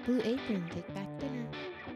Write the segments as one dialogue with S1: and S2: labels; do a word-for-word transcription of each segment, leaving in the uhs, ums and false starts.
S1: Blue Apron, take back dinner.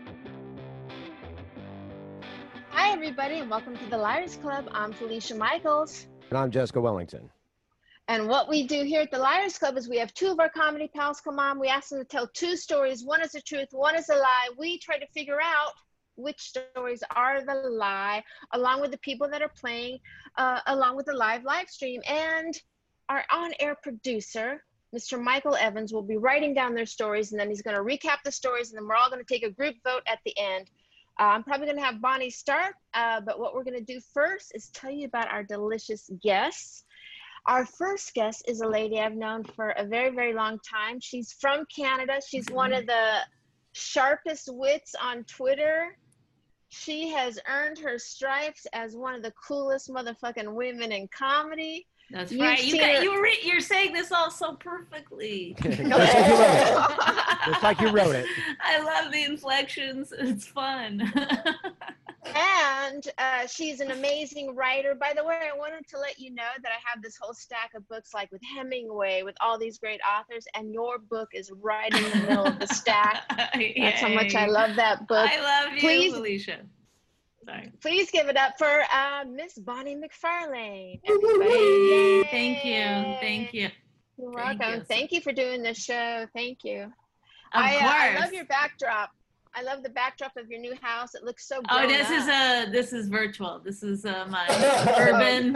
S2: Hi, everybody, and welcome to the Liars Club. I'm Felicia Michaels.
S3: And I'm Jessica Wellington.
S2: And what we do here at the Liars Club is we have two of our comedy pals come on. We ask them to tell two stories. One is the truth, one is a lie. We try to figure out which stories are the lie, along with the people that are playing, uh, along with the live live stream. And our on-air producer, Mister Michael Evans, will be writing down their stories, and then he's going to recap the stories, and then we're all going to take a group vote at the end. Uh, I'm probably going to have Bonnie start, uh, but what we're going to do first is tell you about our delicious guests. Our first guest is a lady I've known for a very, very long time. She's from Canada. She's one of the sharpest wits on Twitter. She has earned her stripes as one of the coolest motherfucking women in comedy.
S4: That's
S2: You've
S4: right. You
S2: seen
S4: got,
S2: her-
S4: you re- you're saying this all so perfectly.
S3: Just like you wrote it. Just like you wrote it.
S4: I love the inflections. It's fun.
S2: And uh, she's an amazing writer. By the way, I wanted to let you know that I have this whole stack of books, like with Hemingway, with all these great authors, and your book is right in the middle of the stack. That's how much I love that book.
S4: I love you,
S2: Please-
S4: Felicia. Sorry.
S2: Please give it up for uh, Miss Bonnie McFarlane.
S4: Yay. Thank you. Thank you.
S2: You're
S4: Thank
S2: welcome.
S4: you.
S2: Thank you for doing this show. Thank you.
S4: Of
S2: I,
S4: course.
S2: uh, I love your backdrop. I love the backdrop of your new house. It looks so
S4: Oh,
S2: grown
S4: this
S2: up.
S4: is a this is virtual. This is uh, my urban.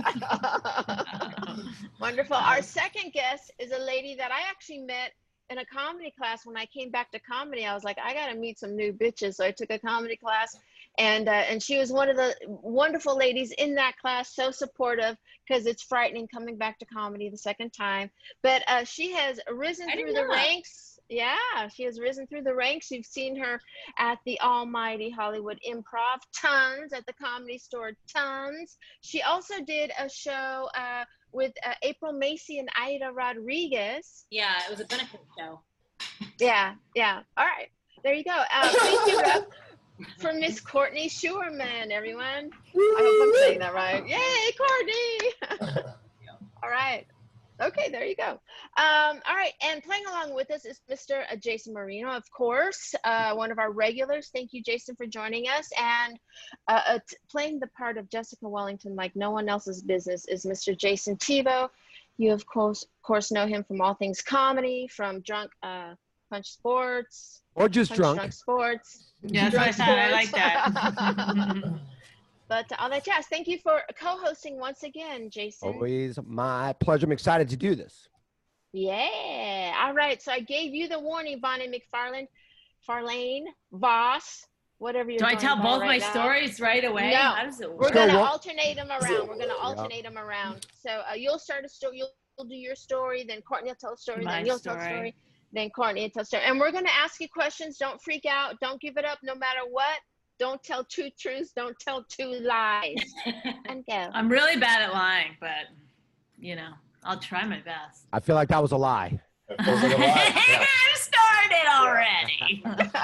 S2: Wonderful. Our second guest is a lady that I actually met in a comedy class. When I came back to comedy, I was like, I got to meet some new bitches. So I took a comedy class, and uh, and she was one of the wonderful ladies in that class, so supportive, because it's frightening coming back to comedy the second time. But uh, she has risen
S4: I
S2: through
S4: didn't
S2: the
S4: know that.
S2: ranks. Yeah, she has risen through the ranks. You've seen her at the almighty Hollywood Improv, tons, at the Comedy Store, tons. She also did a show uh, with uh, April Macy and Aida Rodriguez.
S4: Yeah, it was a benefit show.
S2: Yeah, yeah. All right, there you go. Uh, please give it up for Miss Courtney Schuerman, everyone. I hope I'm saying that right. Yay, Courtney! All right. Okay, there you go. Um, all right, and playing along with us is Mister Uh, Jason Marino, of course, uh, one of our regulars. Thank you, Jason, for joining us. And uh, uh, t- playing the part of Jessica Wellington like no one else's business is Mister Jason Tebow. You, of course, course, know him from all things comedy, from Drunk uh, Punch Sports.
S3: Or just
S2: Punch
S3: drunk.
S2: Drunk Sports.
S4: Yeah, that's what I
S2: Drunk
S4: thought. I like
S2: sports.
S4: that.
S2: But all that jazz. Thank you for co-hosting once again, Jason.
S3: Always my pleasure. I'm excited to do this.
S2: Yeah. All right. So I gave you the warning, Bonnie McFarlane, Farlane, Voss, whatever you're
S4: Do I
S2: going
S4: tell
S2: by
S4: both
S2: right
S4: my
S2: now.
S4: stories right away?
S2: No.
S4: How does it
S2: We're
S4: work?
S3: go,
S2: going to
S3: Ro-
S2: alternate them around. We're going to alternate them around. So uh, you'll start a story. You'll, you'll do your story. Then Courtney will tell a story.
S4: My
S2: then you'll tell a
S4: story.
S2: story. Then Courtney will tell a story. And we're going to ask you questions. Don't freak out. Don't give it up no matter what. Don't tell two truths. Don't tell two lies. And go.
S4: I'm really bad at lying, but you know, I'll try my best.
S3: I feel like that was a lie.
S4: I'm started already.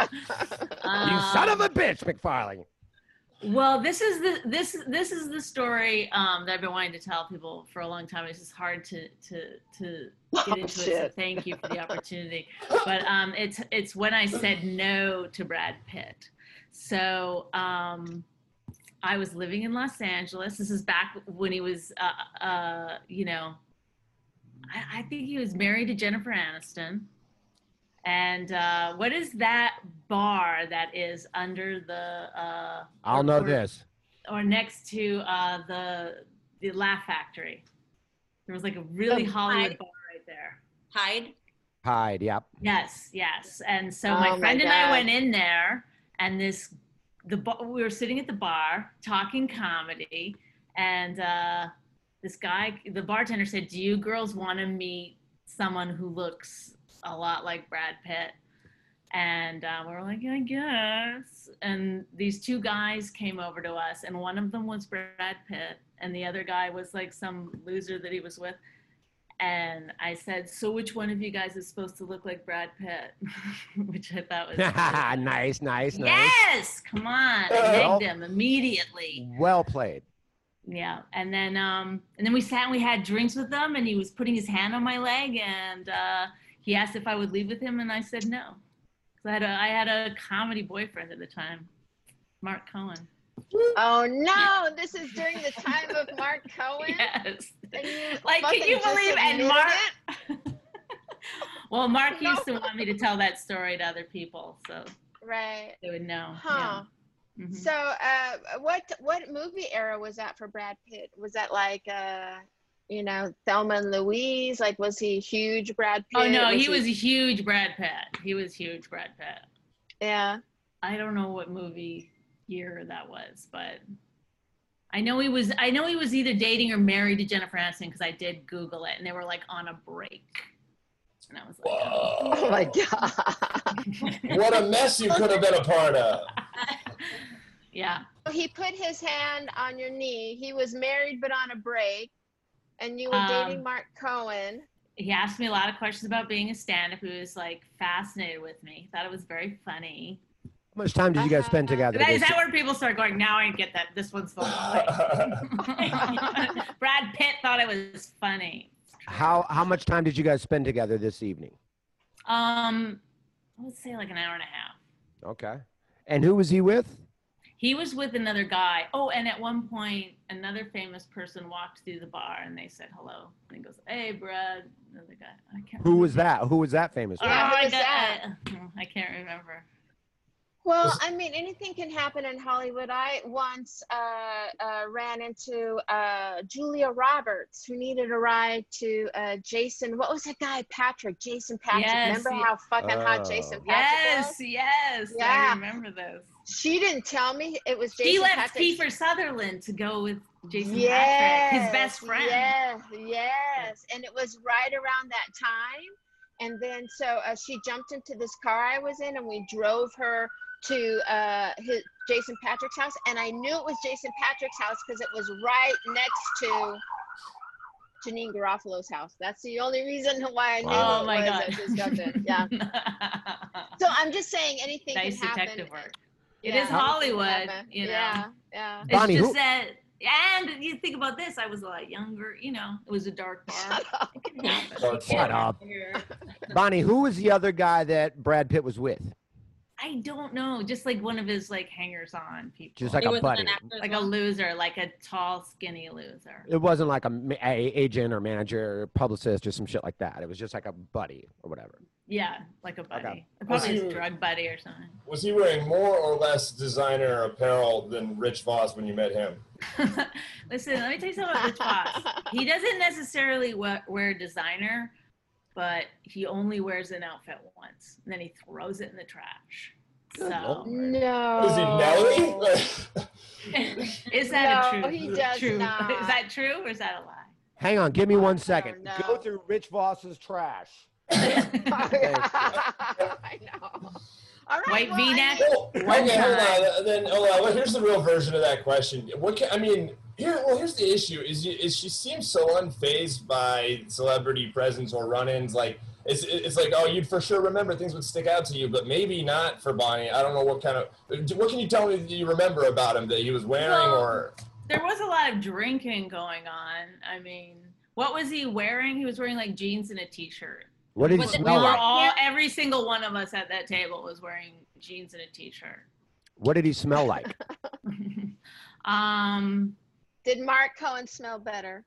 S3: You son of a bitch, McFarlane.
S4: Well, this is the this this is the story um, that I've been wanting to tell people for a long time. It's just hard to to to get
S2: Oh,
S4: into it. So
S2: shit.
S4: thank you for the opportunity. But um, it's it's when I said no to Brad Pitt. So um, I was living in Los Angeles. This is back when he was, uh, uh, you know, I, I think he was married to Jennifer Aniston. And uh, what is that bar that is under the? Uh,
S3: I'll
S4: or-
S3: know
S4: or-
S3: this.
S4: Or next to uh, the the Laugh Factory. There was like a really
S2: Oh,
S4: Hollywood
S5: Hyde.
S4: bar right there.
S5: Hyde.
S3: Hyde, yep.
S4: Yes, yes. And so
S2: Oh
S4: my
S2: my
S4: friend and I
S2: God.
S4: went in there, and this the bar, we were sitting at the bar talking comedy, and uh, this guy, the bartender, said, "Do you girls want to meet someone who looks a lot like Brad Pitt?" And uh, we were like, "I guess." And these two guys came over to us, and one of them was Brad Pitt, and the other guy was like some loser that he was with. And I said, "So which one of you guys is supposed to look like Brad Pitt?" Which I thought was
S3: Nice, nice, nice.
S4: yes, come on, I nagged him immediately.
S3: Well played.
S4: Yeah, and then um, and then we sat and we had drinks with them, and he was putting his hand on my leg, and uh, he asked if I would leave with him, and I said no. I had a, I had a comedy boyfriend at the time, Mark Cohen.
S2: Oh no, this is during the time of Mark Cohen.
S4: Yes.
S2: And you
S4: Like, can
S2: fucking
S4: you
S2: just
S4: believe? And
S2: admitted
S4: Mark.
S2: it?
S4: Well, Mark
S2: No.
S4: used to want me to tell that story to other people, so
S2: Right.
S4: they would know.
S2: Huh.
S4: Yeah. Mhm.
S2: So, uh, what what movie era was that for Brad Pitt? Was that like, uh, you know, Thelma and Louise? Like, was he huge Brad Pitt?
S4: Oh no, he was a huge Brad Pitt. He was huge Brad Pitt.
S2: Yeah.
S4: I don't know what movie year that was, but I know he was. I know he was either dating or married to Jennifer Aniston because I did Google it, and they were like on a break. And I was like,
S5: Whoa.
S2: Oh my God.
S5: What a mess you could have been a part of.
S4: yeah.
S2: He put his hand on your knee. He was married but on a break, and you were
S4: Um,
S2: dating Mark Cohen.
S4: He asked me a lot of questions about being a stand-up. He was like fascinated with me. Thought it was very funny.
S3: How much time did you guys spend
S2: Uh-huh.
S3: together?
S4: That, is
S3: this-
S4: that where people start going, now I get that this one's the one. Brad Pitt thought it was funny.
S3: How how much time did you guys spend together this evening?
S4: Um, let's say like an hour and a half.
S3: Okay. And who was he with?
S4: He was with another guy. Oh, and at one point, another famous person walked through the bar and they said hello. And he goes, "Hey, Brad." Another guy. I can't.
S3: Who was that? Who was that famous?
S4: Oh,
S3: one?
S2: Yeah, who
S4: I,
S2: was
S4: got-
S2: that?
S4: I, I can't remember.
S2: Well, I mean, anything can happen in Hollywood. I once uh, uh, ran into uh, Julia Roberts, who needed a ride to uh, Jason. What was that guy? Patrick. Jason Patrick.
S4: Yes,
S2: Remember
S4: yeah.
S2: how fucking hot
S3: Oh.
S2: Jason Patrick
S4: Yes,
S2: was?
S4: yes.
S2: Yeah.
S4: I remember those.
S2: She didn't tell me it was Jason
S4: He left
S2: Patrick.
S4: Kiefer Sutherland to go with Jason
S2: Yes,
S4: Patrick, his best friend.
S2: Yes, yes. And it was right around that time. And then so uh, she jumped into this car I was in, and we drove her to uh, his Jason Patrick's house. And I knew it was Jason Patrick's house because it was right next to Janine Garofalo's house. That's the only reason why I knew
S4: Oh
S2: it
S4: my
S2: was
S4: God.
S2: uh, his cousin. Yeah. So I'm just saying anything
S4: Nice
S2: can happen.
S4: detective work. It
S2: Yeah,
S4: is
S2: anything can
S4: Hollywood,
S2: happen.
S4: you know.
S2: Yeah, yeah.
S4: It's
S3: Bonnie,
S4: just
S3: who-
S4: that, and you think about this, I was a lot younger, you know, it was a dark bar.
S2: Shut up.
S4: It can happen.
S5: Dark
S3: Shut
S5: bar.
S3: up. Bonnie, who was the other guy that Brad Pitt was with?
S4: I don't know, just like one of his like hangers on people.
S3: Just like
S6: He
S3: a
S6: was
S3: buddy.
S6: an actor as
S4: like a
S6: well?
S4: loser, like a tall, skinny loser.
S3: It wasn't like a, ma- a agent or manager or publicist or some shit like that. It was just like a buddy or whatever.
S4: Yeah, like a buddy.
S3: Okay.
S4: Probably
S5: Was
S4: his
S5: he-
S4: drug buddy or something.
S5: Was he wearing more or less designer apparel than Rich Voss when you met him?
S4: Listen, let me tell you something about Rich Voss. He doesn't necessarily wear, wear designer, but he only wears an outfit once, and then he throws it in the trash.
S3: Good
S4: So,
S3: Lord.
S2: No.
S5: Was he Nelly?
S4: is that
S2: No,
S4: a true?
S2: he does
S4: true?
S2: not.
S4: Is that true or is that a lie?
S3: Hang on, give me one second.
S2: no.
S3: Go through Rich Voss's trash.
S2: I know. All right.
S4: White
S2: well, I
S4: V-neck?
S2: mean-
S5: Well, okay, hold on. Then hold on. Well, here's the real version of that question. What can, I mean, here. Well, here's the issue: is you, is she seems so unfazed by celebrity presence or run-ins. Like it's it's like, oh, you'd for sure remember things would stick out to you, but maybe not for Bonnie. I don't know what kind of. What can you tell me that you remember about him that he was wearing
S4: Well,
S5: or?
S4: There was a lot of drinking going on. I mean, what was he wearing? He was wearing like jeans and a t-shirt.
S3: What did he
S6: Was it
S4: We
S3: smell
S4: were
S3: like?
S4: all, every single one of us at that table was wearing jeans and a t-shirt.
S3: What did he smell like?
S4: um,
S2: Did Mark Cohen smell better?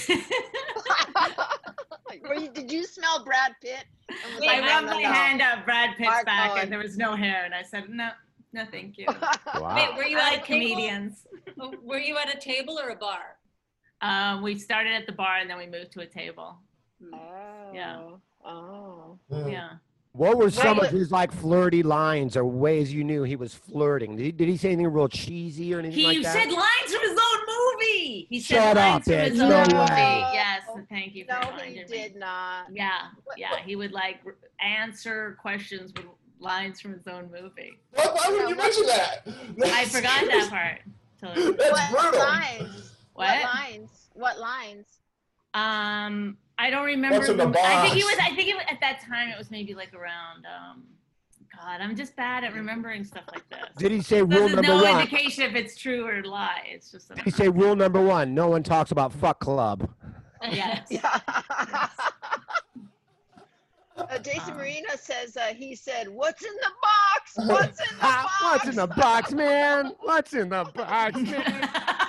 S2: Were you, did you smell Brad Pitt? And was
S4: I
S2: like,
S4: rubbed
S2: no, no,
S4: my
S2: no.
S4: hand up Brad Pitt's
S2: Mark
S4: back
S2: Cohen.
S4: and there was no hair. And I said, no, no, thank you.
S3: Wow.
S6: Wait, were you
S4: I
S6: at
S4: like
S6: a table?
S4: comedians.
S6: Were you at a table or a bar?
S4: Um, we started at the bar and then we moved to a table.
S2: Oh.
S4: Yeah.
S2: Oh.
S5: Hmm.
S4: Yeah.
S3: What were some
S2: Wait.
S3: of his like flirty lines or ways you knew he was flirting? Did he, did he say anything real cheesy or anything
S4: He
S3: like that?
S4: said lines from his own movie. He
S3: Shut
S4: said
S3: up,
S4: lines from his
S3: bitch.
S4: own
S2: No
S4: movie.
S2: way.
S4: Yes, thank you for
S2: No,
S4: reminding
S2: he
S4: me.
S2: did not.
S4: Yeah,
S2: What-
S4: yeah. He would like r- answer questions with lines from his own movie.
S5: Why, why would you mention that?
S4: I forgot that part. Totally.
S5: That's
S2: What
S5: brutal.
S2: lines? What
S4: What?
S2: lines? What lines?
S4: Um, I don't remember.
S5: What's in the
S4: the- I think it
S5: box?
S4: was. I think it was, at that time it was maybe like around. Um, God, I'm just bad at remembering stuff like this.
S3: Did he say
S4: This
S3: rule
S4: is
S3: number
S4: no
S3: one?
S4: indication if it's true or lie. It's just. A
S3: Did he say rule number one? No one talks about fuck club.
S4: yes.
S2: Yeah. Uh, Jason Marino says uh, he said, "What's in the box? What's in the box?
S3: What's in the box, man? What's in the box, man?"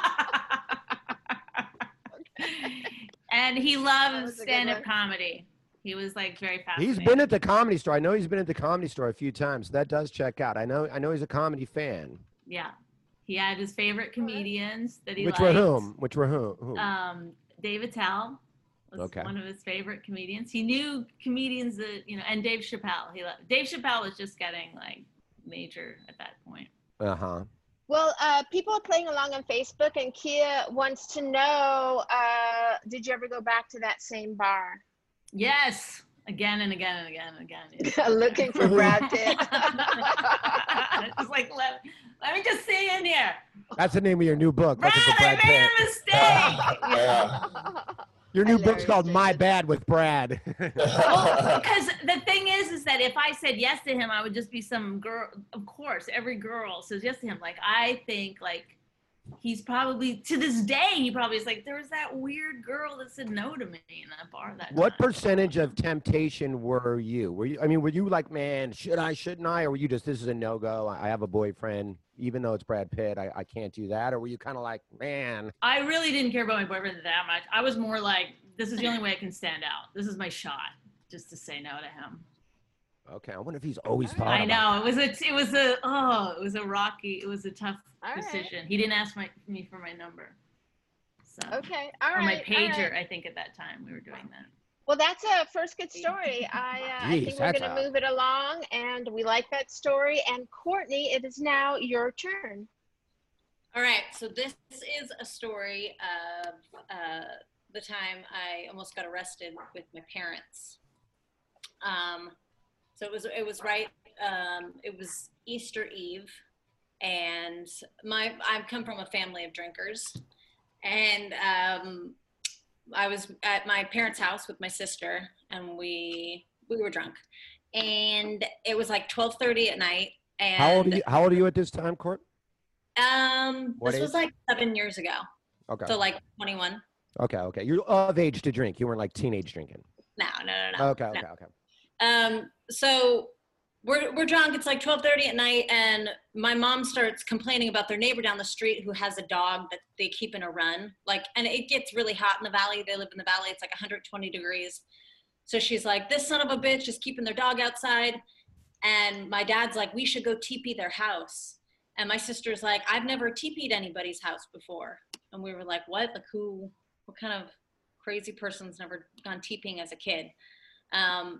S4: And he
S2: That
S4: loves
S2: was a good
S4: stand-up
S2: one.
S4: comedy. He was like very fascinated.
S3: He's been at the Comedy Store. I know he's been at the Comedy Store a few times. That does check out. I know. I know he's a comedy fan.
S4: Yeah. He had his favorite comedians that he
S3: Which
S4: liked.
S3: were whom? Which were whom? whom?
S4: Um, Dave Attell was
S3: Okay.
S4: one of his favorite comedians. He knew comedians that, you know, and Dave Chappelle. He loved, Dave Chappelle was just getting like major at that point.
S3: Uh huh.
S2: Well, uh, people are playing along on Facebook, and Kia wants to know, uh, did you ever go back to that same bar?
S4: Yes. Again and again and again and again.
S2: Looking for Brad Pitt.
S4: It's like, let, let me just see in here.
S3: That's the name of your new book.
S4: Brad,
S3: Looking for
S4: I
S3: Brad
S4: made
S3: Pitt.
S4: a mistake.
S5: Yeah.
S3: Your new book's
S2: Hilarious,
S3: called My
S2: Jason.
S3: Bad with Brad.
S4: Well, because the thing is, is that if I said yes to him, I would just be some girl. Of course, every girl says yes to him. Like, I think, like, he's probably, to this day, he probably is like, there was that weird girl that said no to me in that bar that
S3: What
S4: time.
S3: percentage of temptation were you? Were you? I mean, were you like, man, should I, shouldn't I? Or were you just, this is a no go? I have a boyfriend, even though it's Brad Pitt. I, I can't do that. Or were you kind of like, man?
S4: I really didn't care about my boyfriend that much. I was more like, this is the only way I can stand out. This is my shot, just to say no to him.
S3: Okay, I wonder if he's always thought
S4: I
S3: about
S4: know it was a, it was a, oh, it was a rocky, it was a tough
S2: All right.
S4: decision. He didn't ask my me for my number, so
S2: Okay, all
S4: or my
S2: right. all
S4: pager.
S2: right.
S4: I think at that time we were doing that.
S2: Well, that's a first good story. I, uh, I
S3: Jeez,
S2: think we're
S3: that's
S2: going to
S3: a-
S2: move it along, and we like that story. And Courtney, it is now your turn.
S6: All right, so this is a story of uh, the time I almost got arrested with my parents. Um, so it was it was right. Um, it was Easter Eve, and my I come from a family of drinkers, and um, I was at my parents' house with my sister, and we we were drunk, and it was like twelve thirty at night. And
S3: How old are you? How old are you at this time, Court?
S6: Um,
S3: What
S6: this was
S3: age?
S6: like seven years ago,
S3: Okay.
S6: so like twenty-one.
S3: Okay. Okay. You're of age to drink. You weren't like teenage drinking.
S6: No, no, no, no.
S3: Okay.
S6: no.
S3: Okay. Okay.
S6: Um, so we're we're drunk. It's like twelve thirty at night, and my mom starts complaining about their neighbor down the street who has a dog that they keep in a run. Like, and it gets really hot in the valley. They live in the valley. It's like one hundred twenty degrees. So she's like, "This son of a bitch is keeping their dog outside." And my dad's like, "We should go teepee their house." And my sister's like, "I've never teepeed anybody's house before." And we were like, "What? Like, who? What kind of crazy person's never gone teepeeing as a kid?" Um,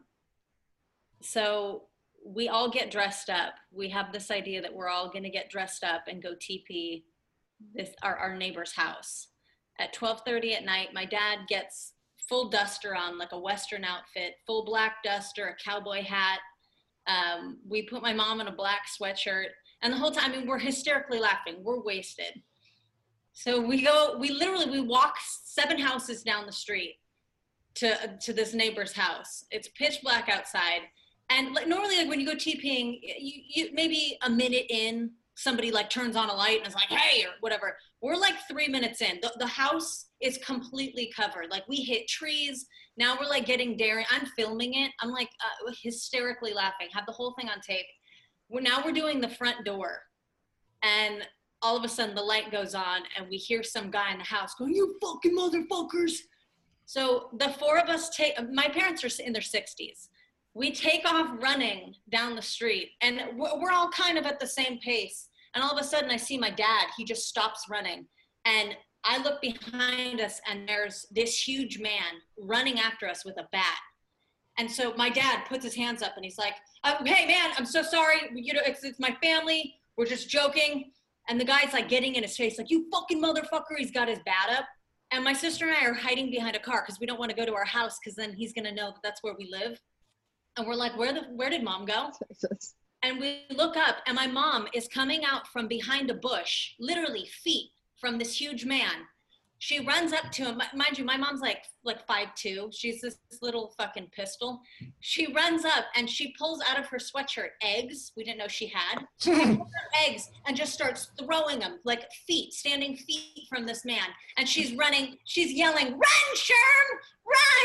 S6: so we all get dressed up. We have this idea that we're all going to get dressed up and go teepee this our, our neighbor's house. At twelve thirty at night, my dad gets full duster on, like a Western outfit, full black duster, a cowboy hat. Um, we put my mom in a black sweatshirt. And the whole time, I mean, we're hysterically laughing. We're wasted. So we go, we literally, we walk seven houses down the street to to this neighbor's house. It's pitch black outside. And like, normally, like when you go teepeeing, you, you maybe a minute in, somebody like turns on a light and is like, "Hey," or whatever. We're like three minutes in. The, the house is completely covered. Like, we hit trees. Now we're like getting daring. I'm filming it. I'm like uh, hysterically laughing. Have the whole thing on tape. We're now we're doing the front door, and all of a sudden the light goes on, and we hear some guy in the house going, "You fucking motherfuckers!" So the four of us take. My parents are in their sixties. We take off running down the street, and we're, we're all kind of at the same pace. And all of a sudden, I see my dad. He just stops running, and I look behind us, and there's this huge man running after us with a bat. And so my dad puts his hands up, and he's like, uh, "Hey, man, I'm so sorry. You know, it's, it's my family. We're just joking." And the guy's like getting in his face, like, "You fucking motherfucker." He's got his bat up. And my sister and I are hiding behind a car because we don't want to go to our house, because then he's going to know that that's where we live. And we're like, where the where did mom go? And we look up, and my mom is coming out from behind a bush, literally feet from this huge man. She runs up to him. Mind you, my mom's like like five two. She's this little fucking pistol. She runs up, and she pulls out of her sweatshirt eggs we didn't know she had. She pulls out eggs and just starts throwing them like feet, standing feet from this man. And she's running. She's yelling, "Run, Sherm, run!"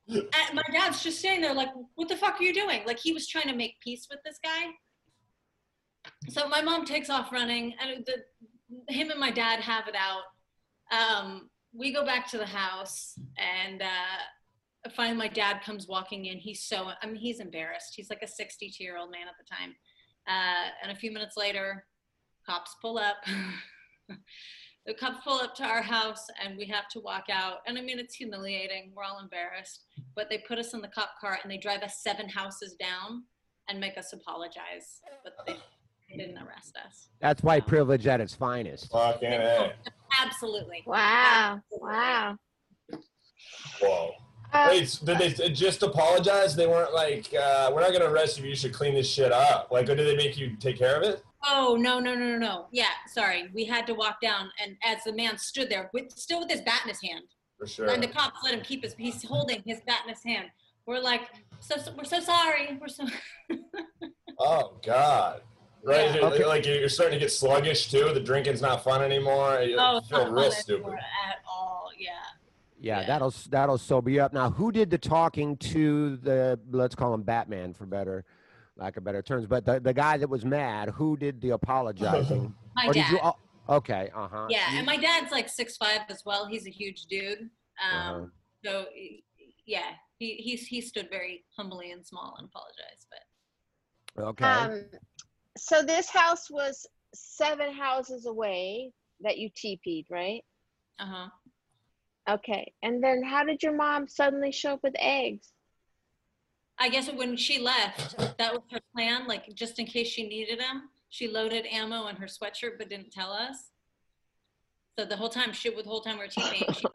S6: And my dad's just sitting there like, what the fuck are you doing? Like he was trying to make peace with this guy. So my mom takes off running, and the, him and my dad have it out. Um, we go back to the house, and uh, finally my dad comes walking in. He's so, I mean, he's embarrassed. He's like a sixty-two-year-old man at the time. Uh, and a few minutes later, cops pull up. The cops pull up to our house, and we have to walk out. And I mean, it's humiliating. We're all embarrassed. But they put us in the cop car, and they drive us seven houses down and make us apologize. But they, they didn't arrest us.
S3: That's white privilege at its finest.
S5: Fucking A.
S6: Absolutely.
S2: Wow. Wow.
S5: Whoa.
S2: Uh,
S5: Wait, did they just apologize? They weren't like, uh, we're not going to arrest you. You should clean this shit up. Like, or did they make you take care of it?
S6: Oh, no, no, no, no, no. Yeah, sorry. We had to walk down, and as the man stood there, with still with his bat in his hand,
S5: For sure.
S6: and the cops let him keep his, he's holding his bat in his hand. We're like, so, so we're so sorry. We're so.
S5: Oh, God. Right?
S6: Yeah.
S5: Like,
S3: Okay.
S5: like you're starting to get sluggish, too. The drinking's not fun anymore. You
S6: Oh, it's
S5: feel
S6: not
S5: real
S6: fun
S5: stupid.
S6: anymore at all. Yeah.
S3: Yeah,
S6: Yeah.
S3: that'll that'll sober you up. Now, who did the talking to the, let's call him Batman for better, lack of better terms, but the, the guy that was mad, who did the apologizing?
S6: My
S3: Or did
S6: dad.
S3: you all- okay, uh-huh.
S6: Yeah,
S3: You-
S6: and my dad's like six five as well. He's a huge dude. Um,
S3: Uh-huh.
S6: So yeah, he he he stood very humbly and small and apologized. But
S3: Okay.
S2: Um, so this house was seven houses away that you T P'd, right?
S6: uh huh.
S2: Okay. And then how did your mom suddenly show up with eggs?
S6: I guess when she left, that was her plan. Like just in case she needed them, she loaded ammo in her sweatshirt but didn't tell us. So the whole time, she the whole time we we're teaching. She,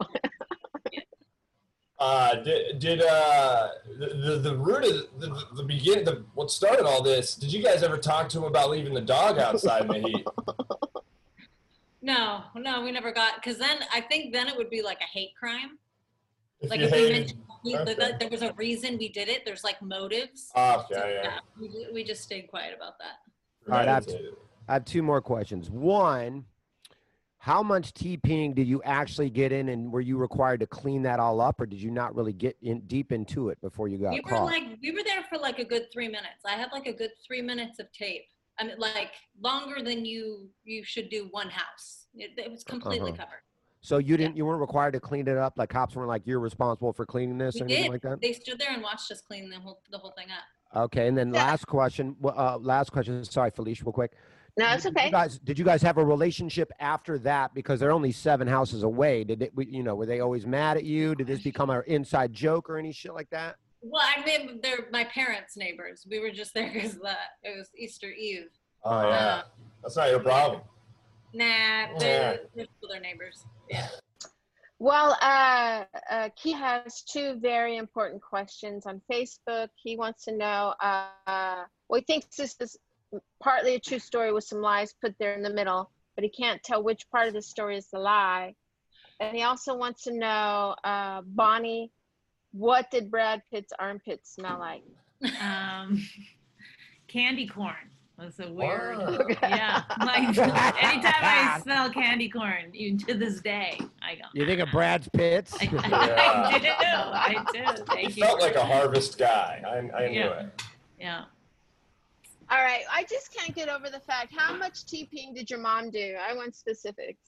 S5: Uh, did, did uh, the, the, the root of the, the, the begin, the, what started all this, did you guys ever talk to him about leaving the dog outside in the heat?
S6: no, no, we never got. Because then I think then it would be like a hate crime.
S5: If
S6: Like
S5: you
S6: if we
S5: hated-
S6: mentioned we,
S5: Okay.
S6: that there was a reason we did it. There's like motives.
S5: Okay,
S6: So,
S5: yeah.
S6: we, we just stayed quiet about that.
S3: All right, I've-
S5: Premeditated.
S3: I have two more questions. One, how much TPing did you actually get in, and were you required to clean that all up, or did you not really get in deep into it before you got
S6: We were
S3: caught?
S6: like we were there for like a good three minutes. I had like a good three minutes of tape. I mean, like longer than you you should do one house. It, it was completely
S3: Uh-huh.
S6: covered.
S3: So you didn't, you weren't required to clean it up? Like cops weren't like, you're responsible for cleaning this
S6: We
S3: or anything
S6: did.
S3: like that?
S6: They stood there and watched us clean the whole the whole thing up.
S3: Okay, and then
S2: Yeah.
S3: last question. well, Uh, last question. Sorry, Felicia, real quick.
S2: No, it's
S3: Did
S2: okay.
S3: You guys, did you guys have a relationship after that? Because they're only seven houses away. Did it? You know, were they always mad at you? Did this become an inside joke or any shit like that?
S6: Well, I mean, they're my parents' neighbors. We were just there because the it was Easter Eve.
S5: Oh, yeah. That's not your problem.
S6: Nah,
S5: Yeah.
S6: they're, they're still their neighbors. Yeah.
S2: Well, uh, uh, Key has two very important questions on Facebook. He wants to know, uh, well, he thinks this is partly a true story with some lies put there in the middle, but he can't tell which part of the story is the lie. And he also wants to know, uh, Bonnie, what did Brad Pitt's armpits smell like?
S4: Um, candy corn was a weird.
S5: Wow.
S4: Yeah, like anytime I smell candy corn, even to this day, I go.
S3: You think of Brad's Pitts?
S4: I,
S5: Yeah.
S4: I do. I do.
S5: He
S4: Thank you.
S5: felt like a harvest guy. I, I knew
S4: Yeah.
S5: it.
S4: Yeah.
S2: All right, I just can't get over the fact, how much TPing did your mom do? I want specifics.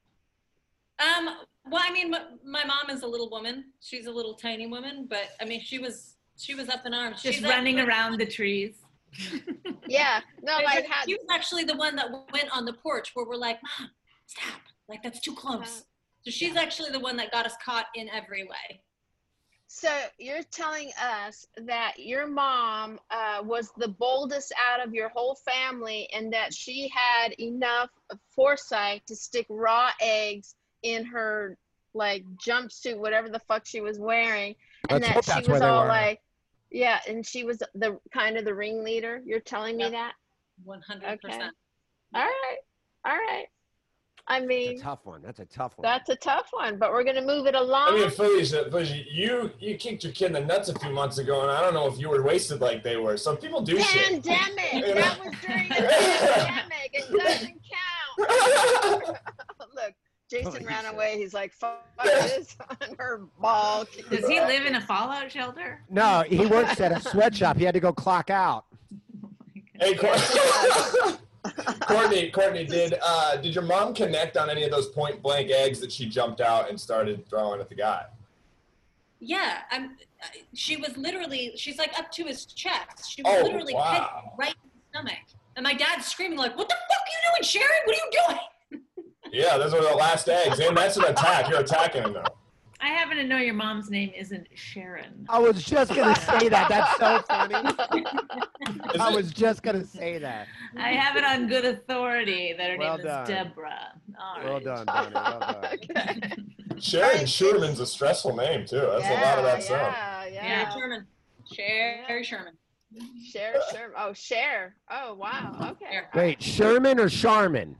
S6: Um. Well, I mean, my, my mom is a little woman. She's a little tiny woman, but I mean, she was she was up in arms.
S4: Just
S6: She's
S4: running
S6: actually-
S4: around the trees.
S2: Yeah, no, I had,
S6: She was actually the one that went on the porch where we're like, Mom, stop! Like that's too close.
S2: Uh-huh.
S6: So she's actually the one that got us caught in every way.
S2: so you're telling us that your mom uh, was the boldest out of your whole family and that she had enough foresight to stick raw eggs in her like jumpsuit, whatever the fuck she was wearing, and
S3: Let's
S2: that
S3: hope
S2: she
S3: that's where
S2: was
S3: they
S2: all
S3: were.
S2: like, yeah, and she was the kind of the ringleader. You're telling me
S6: Yep.
S2: that?
S6: One hundred percent.
S2: All right, all right. I
S3: That's
S2: mean,
S3: a tough one. That's a tough one.
S2: that's a tough one, but we're gonna move it along.
S5: I mean, Felicia, Felicia, you you kicked your kid in the nuts a few months ago, and I don't know if you were wasted like they were. Some people do shit.
S2: Pandemic. That was during a pandemic. It doesn't count. Look, Jason ran
S3: shit.
S2: away. He's like, fuck this on her ball.
S4: Does he live in a fallout shelter?
S3: No, he works at a sweatshop. He had to go clock out.
S5: Hey, Cour- Courtney, Courtney, did uh, did your mom connect on any of those point blank eggs that she jumped out and started throwing at the guy?
S6: Yeah, I'm. She was literally. She's like up to his chest. She was
S5: Oh,
S6: literally
S5: wow.
S6: hit right in the stomach. And my dad's screaming like, "What the fuck are you doing, Sharon? What are you doing?"
S5: Yeah, those were the last eggs. And that's an attack. You're attacking him now.
S4: I happen to know your mom's name isn't Sharon.
S3: I was just gonna say that. That's so funny.
S5: Is
S3: I
S5: it-
S3: was just gonna say that.
S4: I have it on good authority that her
S3: Well
S4: name
S3: done.
S4: is Deborah. All
S3: Well
S4: right.
S3: done, Donnie. Well done.
S2: Okay.
S5: Sharon Sherman's a stressful name, too. That's a lot of that sound.
S2: Yeah,
S6: Sherry
S2: yeah.
S6: Sherman. Sherry Sherman.
S2: Share, share. Oh, share. Oh, wow. Okay.
S3: Wait, Sherman or Charmin?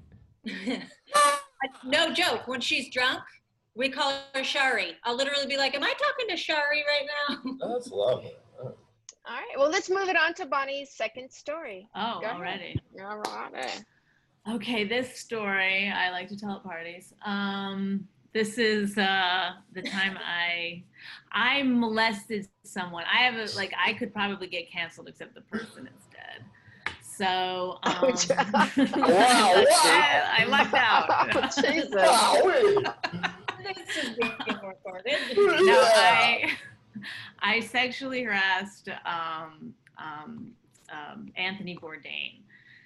S6: No joke. When she's drunk, we call her Shari. I'll literally be like, "Am I talking to Shari right now?"
S5: That's lovely. Oh.
S2: All right. Well, let's move it on to Bonnie's second story.
S4: Oh,
S2: Go ahead.
S4: already.
S2: All right.
S4: Okay, this story I like to tell at parties. Um, this is uh, the time I I molested someone. I have a like I could probably get canceled except the person is dead. So um,
S2: Oh, yeah.
S5: Wow, wow.
S4: I, I lucked out.
S2: Oh, Jesus.
S5: Wow, wait.
S6: This is being recorded.
S4: No,
S5: Yeah.
S4: I I sexually harassed um, um, um, Anthony Bourdain.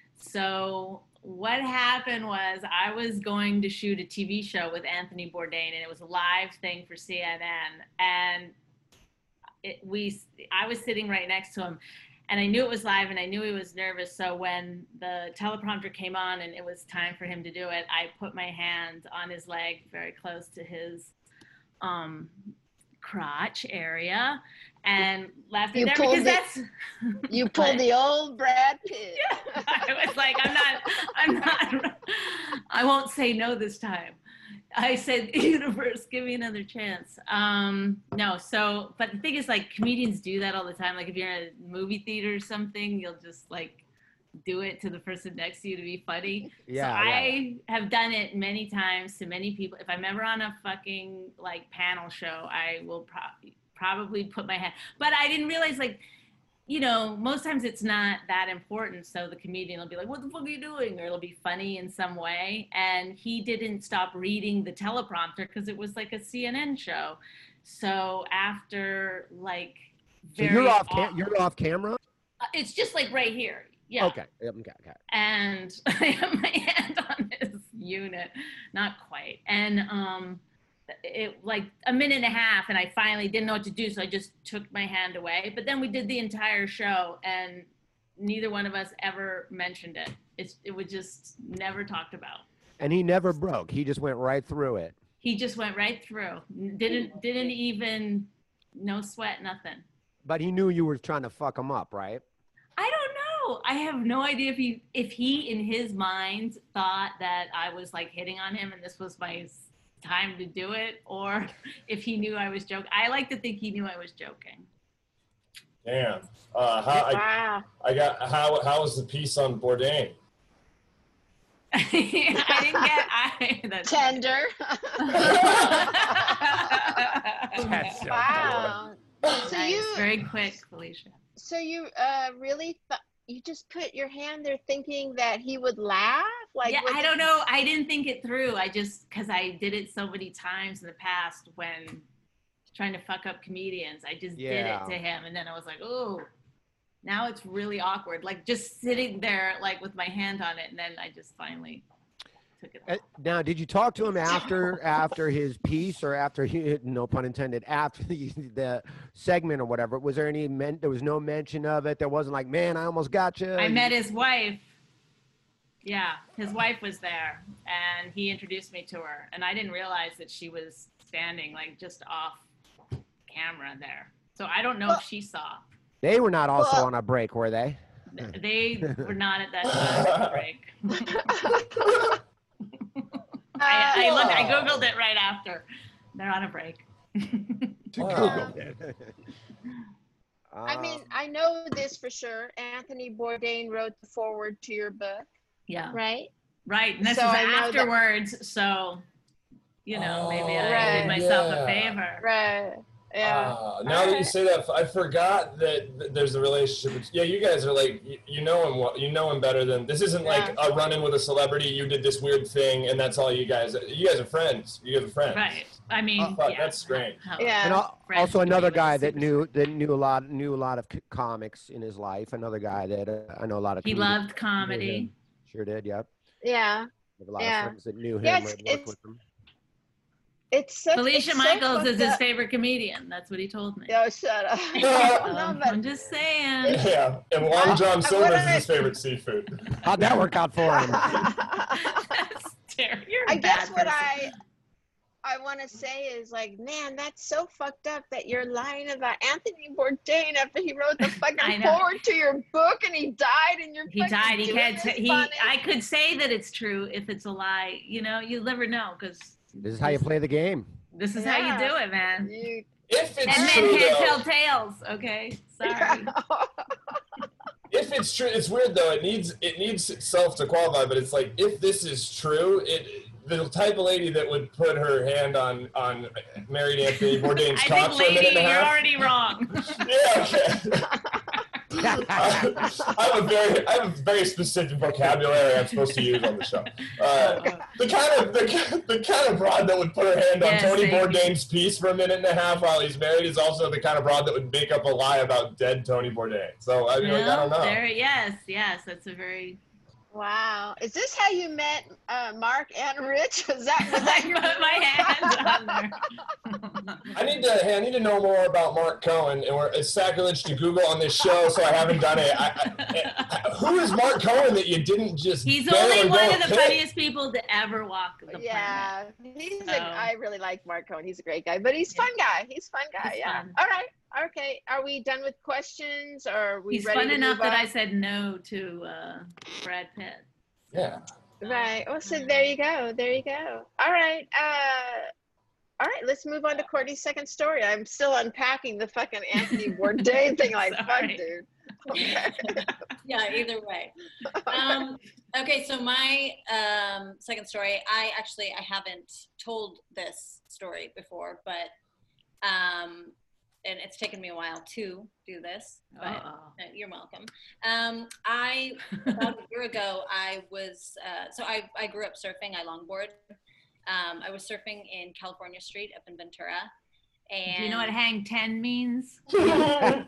S4: So what happened was I was going to shoot a T V show with Anthony Bourdain, and it was a live thing for C N N. And it, we, I was sitting right next to him, and I knew it was live, and I knew he was nervous. So when the teleprompter came on and it was time for him to do it, I put my hand on his leg, very close to his um, crotch area, and left
S2: You
S4: it there
S2: pulled
S4: because
S2: the-
S4: that's.
S2: You pulled the old Brad Pitt.
S4: I was like, I'm not, I'm not, I won't say no this time. I said, universe, give me another chance. Um, no, so, but the thing is, like, comedians do that all the time. Like, if you're in a movie theater or something, you'll just, like, do it to the person next to you to be funny.
S3: Yeah,
S4: so
S3: yeah.
S4: I have done it many times to many people. If I'm ever on a fucking, like, panel show, I will pro- probably put my hand, but I didn't realize, like, you know, most times it's not that important. So the comedian will be like, what the fuck are you doing? Or it'll be funny in some way. And he didn't stop reading the teleprompter because it was like a C N N show. So after like,
S3: So
S4: very
S3: you're off. Ca-
S4: aw-
S3: you're off camera.
S4: uh, it's just like right here. Yeah.
S3: Okay. Yep, Okay. Okay.
S4: And I have my hand on his unit, not quite. And um, it like a minute and a half, and I finally didn't know what to do, so I just took my hand away. But then we did the entire show, and neither one of us ever mentioned it. It's it was just never talked about.
S3: And he never broke. He just went right through it.
S4: He just went right through. Didn't didn't even no sweat, nothing.
S3: But he knew you were trying to fuck him up, right?
S4: I don't know. I have no idea if he if he in his mind thought that I was like hitting on him and this was my time to do it, or if he knew I was joking. I like to think he knew I was joking.
S5: Damn. Uh, how, I,
S2: Wow.
S5: I got, how, how was the piece on Bourdain?
S4: I didn't get I that's
S2: Tender.
S3: That's so
S2: Wow. So
S4: nice.
S2: you,
S4: Very quick, Felicia.
S2: so you uh, really thought you just put your hand there thinking that he would laugh? Like,
S4: Yeah,
S2: was
S4: I
S2: it-
S4: don't know. I didn't think it through. I just because I did it so many times in the past when trying to fuck up comedians. I just
S3: Yeah.
S4: did it to him, and then I was like, oh, now it's really awkward. Like just sitting there, like with my hand on it, and then I just finally took it
S3: Uh,
S4: off.
S3: Now, did you talk to him after after his piece, or after he, no pun intended, after the, the segment or whatever? Was there any men? There was no mention of it. There wasn't like, man, I almost got you.
S4: I met his wife. Yeah, his wife was there, and he introduced me to her, and I didn't realize that she was standing like just off camera there. So I don't know
S2: Well-
S4: if she saw.
S3: They were not also
S2: Well-
S3: on a break, were they?
S4: They were not at that time break. I, I looked. I googled it right after. They're on a break.
S5: Wow.
S2: I
S3: Uh,
S2: mean, I know this for sure. Anthony Bourdain wrote the forward to your book,
S4: Yeah.
S2: right?
S4: Right. And this
S2: So
S4: is
S2: I know that-
S4: afterwards. So, you know, maybe I
S2: Right.
S4: did myself
S5: Yeah.
S4: a favor.
S2: Right. Yeah.
S5: Uh, now that you say that, I forgot that th- there's a relationship. bet- Yeah, you guys are like, you, you know him. well- You know him better than this. Isn't like a run-in with a celebrity. You did this weird thing, and that's all you guys. You guys are friends. You guys are friends.
S4: Right. I mean,
S5: Uh, but
S4: yeah.
S5: that's strange.
S4: how-
S2: Yeah.
S3: And al-
S4: friends
S3: also
S4: can be
S3: another
S4: with a
S3: guy that
S4: superstar.
S3: knew that knew a lot knew a lot of c- comics in his life. Another guy that uh, I know a lot of.
S4: He
S3: comedians
S4: loved
S3: knew
S4: comedy.
S3: him. Sure did. Yep.
S2: Yeah.
S3: I have a lot
S2: Yeah.
S3: of friends that knew him
S2: Yeah,
S3: or
S2: it's-
S3: had worked
S2: it's-
S3: with him.
S2: It's such.
S4: Felicia
S2: it's so
S4: Michaels is
S2: fucked
S4: his
S2: up.
S4: favorite comedian. That's what he told me.
S2: Oh, shut up.
S5: Yeah.
S2: no,
S4: Um,
S2: but
S4: I'm just saying.
S5: Yeah, and Long John
S2: I
S5: Silver's
S2: wanna-
S5: is his favorite seafood.
S3: How'd that work out for him?
S4: That's terrible. You're a
S2: I guess
S4: bad
S2: what
S4: person.
S2: I I want to say is like, man, that's so fucked up that you're lying about Anthony Bourdain after he wrote the
S4: I
S2: fucking
S4: know.
S2: forward to your book and he died and you're
S4: He
S2: fucking
S4: died. He
S2: doing
S4: can't.
S2: this
S4: He.
S2: funny?
S4: I could say that it's true if it's a lie. You know, you never know because
S3: This is how you play the game.
S4: this is how you
S2: Yeah.
S4: do it, man.
S2: You,
S5: If it's
S4: And
S5: true,
S4: men can't
S5: though,
S4: tell tales. Okay, sorry.
S5: if it's true, it's weird though. It needs it needs itself to qualify, but it's like if this is true, it the type of lady that would put her hand on on married Anthony Bourdain's
S4: I
S5: cock
S4: think,
S5: for a minute
S4: lady,
S5: and a
S4: you're
S5: half.
S4: already wrong.
S5: Yeah, okay. I, I have a very I have a very specific vocabulary I'm supposed to use on the show. Uh, the kind of the, the kind of broad that would put her hand on
S4: Yes,
S5: Tony
S4: thank you.
S5: Bourdain's piece for a minute and a half while he's married is also the kind of broad that would make up a lie about dead Tony Bourdain. So I mean, like, I don't know.
S4: There, yes, yes, that's a very.
S2: wow. Is this how you met uh, Mark and Rich? Was that, was
S4: I
S2: that your
S4: put my hand on there.
S5: I need to. Hey, I need to know more about Mark Cohen, and we're, it's sacrilege to Google on this show, so I haven't done it. I, I, I, who is Mark Cohen that you didn't just?
S4: He's
S5: bail
S4: only
S5: and
S4: one
S5: go
S4: of the
S5: hit?
S4: funniest people to ever walk the planet.
S2: Yeah, he's
S4: So-
S2: a, I really like Mark Cohen. He's a great guy, but he's a fun guy. He's a fun guy.
S4: He's
S2: yeah.
S4: fun.
S2: All right. Okay. Are we done with questions, or are we
S4: He's
S2: ready
S4: fun
S2: to
S4: enough
S2: move
S4: that
S2: on?
S4: I said no to uh, Brad Pitt.
S5: Yeah.
S2: Right. Well, so there you go. There you go. All right. Uh, all right. Let's move on to Courtney's second story. I'm still unpacking the fucking Anthony Bourdain thing. Like, fuck,
S4: Sorry.
S2: dude. Okay.
S6: Yeah, either way. Um, okay, so my um, second story, I actually I haven't told this story before, but um, and it's taken me a while to do this. But
S4: Uh-oh.
S6: uh, you're welcome. Um, I about a year ago, I was uh, so I I grew up surfing. I longboard. Um, I was surfing in California Street up in Ventura. And
S4: Do you know what hang ten means? Sorry.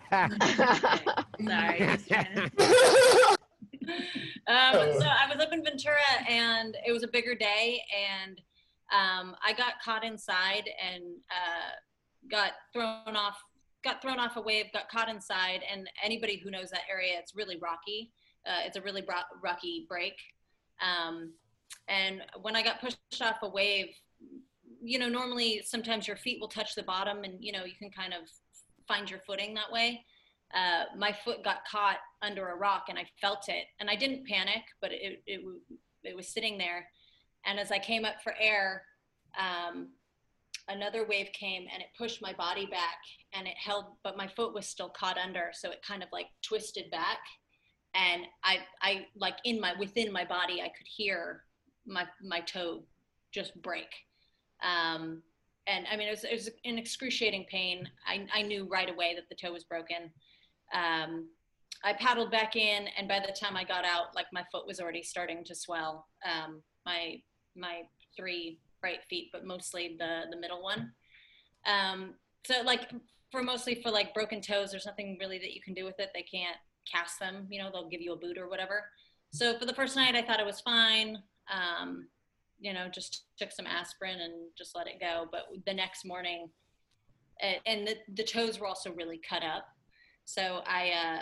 S4: Just trying to-
S6: um, so I was up in Ventura, and it was a bigger day, and um, I got caught inside and uh, got thrown off. Got thrown off a wave. Got caught inside, and anybody who knows that area, it's really rocky. Uh, it's a really ro- rocky break. Um, and when I got pushed off a wave, you know, normally sometimes your feet will touch the bottom, and you know you can kind of find your footing that way. Uh, my foot got caught under a rock and I felt it, and I didn't panic, but it, it, it was sitting there. And as I came up for air, um, another wave came and it pushed my body back, and it held, but my foot was still caught under. So it kind of like twisted back, and I, I like in my, within my body, I could hear my, my toe just break. Um, and I mean, it was, it was an excruciating pain. I, I knew right away that the toe was broken. Um, I paddled back in, and by the time I got out, like my foot was already starting to swell. Um, my my three right feet, but mostly the the middle one. Um, so like for mostly for like broken toes, there's nothing really that you can do with it. They can't cast them. You know, they'll give you a boot or whatever. So for the first night, I thought it was fine. Um, you know, just took some aspirin and just let it go. But the next morning, and, and the the toes were also really cut up. So I, uh,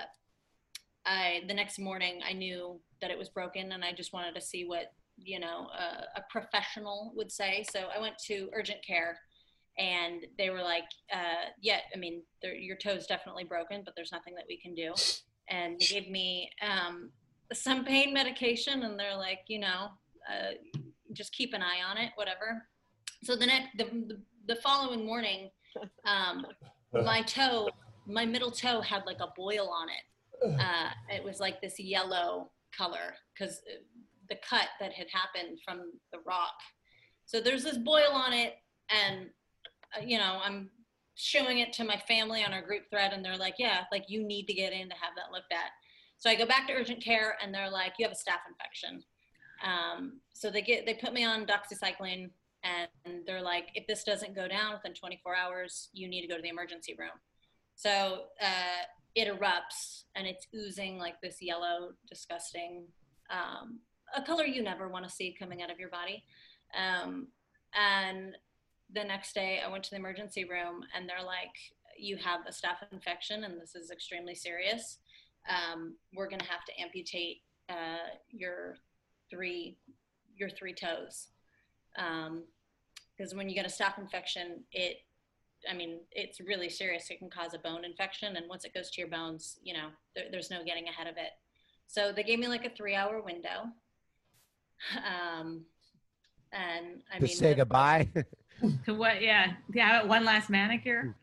S6: I, the next morning I knew that it was broken, and I just wanted to see what, you know, uh, a professional would say. So I went to urgent care, and they were like, uh, yeah, I mean, your toe's definitely broken, but there's nothing that we can do. And they gave me um, some pain medication, and they're like, you know, uh, just keep an eye on it, whatever. So the next, the, the, the following morning, um, my toe, my middle toe had like a boil on it. Uh, it was like this yellow color because the cut that had happened from the rock. So there's this boil on it, and uh, you know, I'm showing it to my family on our group thread, and they're like, yeah, like you need to get in to have that looked at. So I go back to urgent care, and they're like, you have a staph infection. Um, so they get, they put me on doxycycline, and they're like, if this doesn't go down within twenty-four hours, you need to go to the emergency room. So uh, it erupts, and it's oozing like this yellow, disgusting, um, a color you never want to see coming out of your body. Um, and the next day I went to the emergency room, and they're like, you have a staph infection, and this is extremely serious. Um, we're going to have to amputate uh, your three, your three toes. Um, because when you get a staph infection, it, I mean, it's really serious. It can cause a bone infection. And once it goes to your bones, you know, there, there's no getting ahead of it. So they gave me like a three hour window. Um, and I
S3: to
S6: mean,
S3: say
S6: the,
S3: goodbye.
S4: To what? Yeah. Yeah. One last manicure.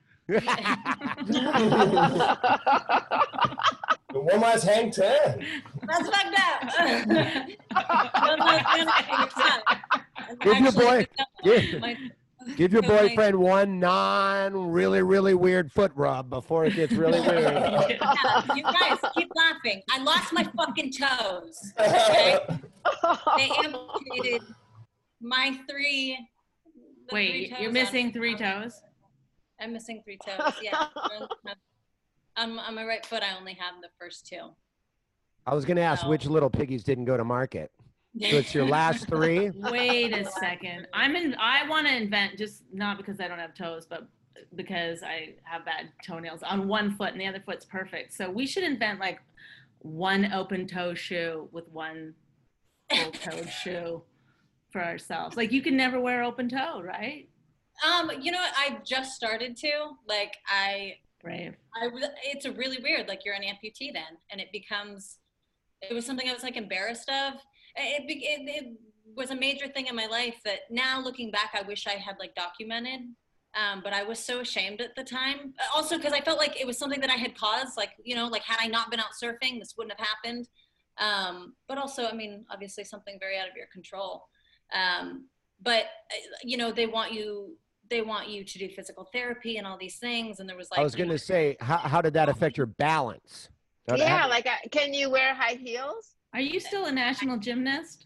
S5: One last hang ten.
S6: That's fucked up. One last manicure.
S3: Give your boy, give,
S6: My,
S3: give your
S6: my-
S3: boyfriend one non really, really weird foot rub before it gets really weird.
S6: yeah, you guys keep laughing. I lost my fucking toes. Okay? They amputated my three. the three
S4: Wait,
S6: toes
S4: you're
S6: on-
S4: missing three toes?
S6: I'm missing three toes. Yeah. on, on my right foot, I only have the first two.
S3: I was gonna ask
S6: No.
S3: which little piggies didn't go to market. So it's your last three.
S4: Wait a second. I'm in. I want to invent, just not because I don't have toes, but because I have bad toenails on one foot and the other foot's perfect. So we should invent like one open toe shoe with one full toed shoe for ourselves. Like you can never wear open toe, right?
S6: Um, you know what? I just started to. Like I,
S4: Brave.
S6: I. was- It's a really weird. Like you're an amputee then, and it becomes. It was something I was like embarrassed of. It, be- it, it was a major thing in my life that now looking back, I wish I had like documented. Um, but I was so ashamed at the time. Also, because I felt like it was something that I had caused. Like, you know, like had I not been out surfing, this wouldn't have happened. Um, but also, I mean, obviously something very out of your control. Um, but you know, they want you, they want you to do physical therapy and all these things. And there was like,
S3: I was gonna say, how how did that affect your balance?
S2: Yeah, like, uh, can you wear high heels?
S4: Are you still a national gymnast?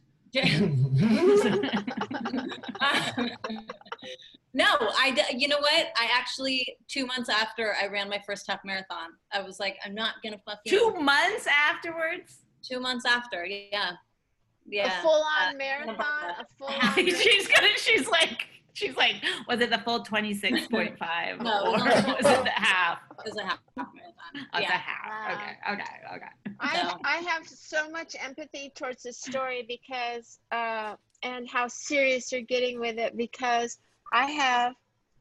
S6: No, I, d- you know what? I actually, two months after I ran my first half marathon, I was like, I'm not going to fucking.
S4: Two months afterwards?
S6: Two months after, yeah. Yeah.
S2: A full-on
S6: Uh,
S2: marathon? A full-on
S4: she's gonna, she's like, she's like, was it the full twenty-six point five?
S6: No, it
S4: or
S6: was
S4: was
S6: only-
S4: it the half?
S6: It was a half marathon.
S4: Oh, it's a
S6: Yeah.
S4: half.
S2: Wow.
S4: Okay, okay, okay.
S2: I,
S6: No.
S2: I have so much empathy towards this story because, uh, and how serious you're getting with it, because I have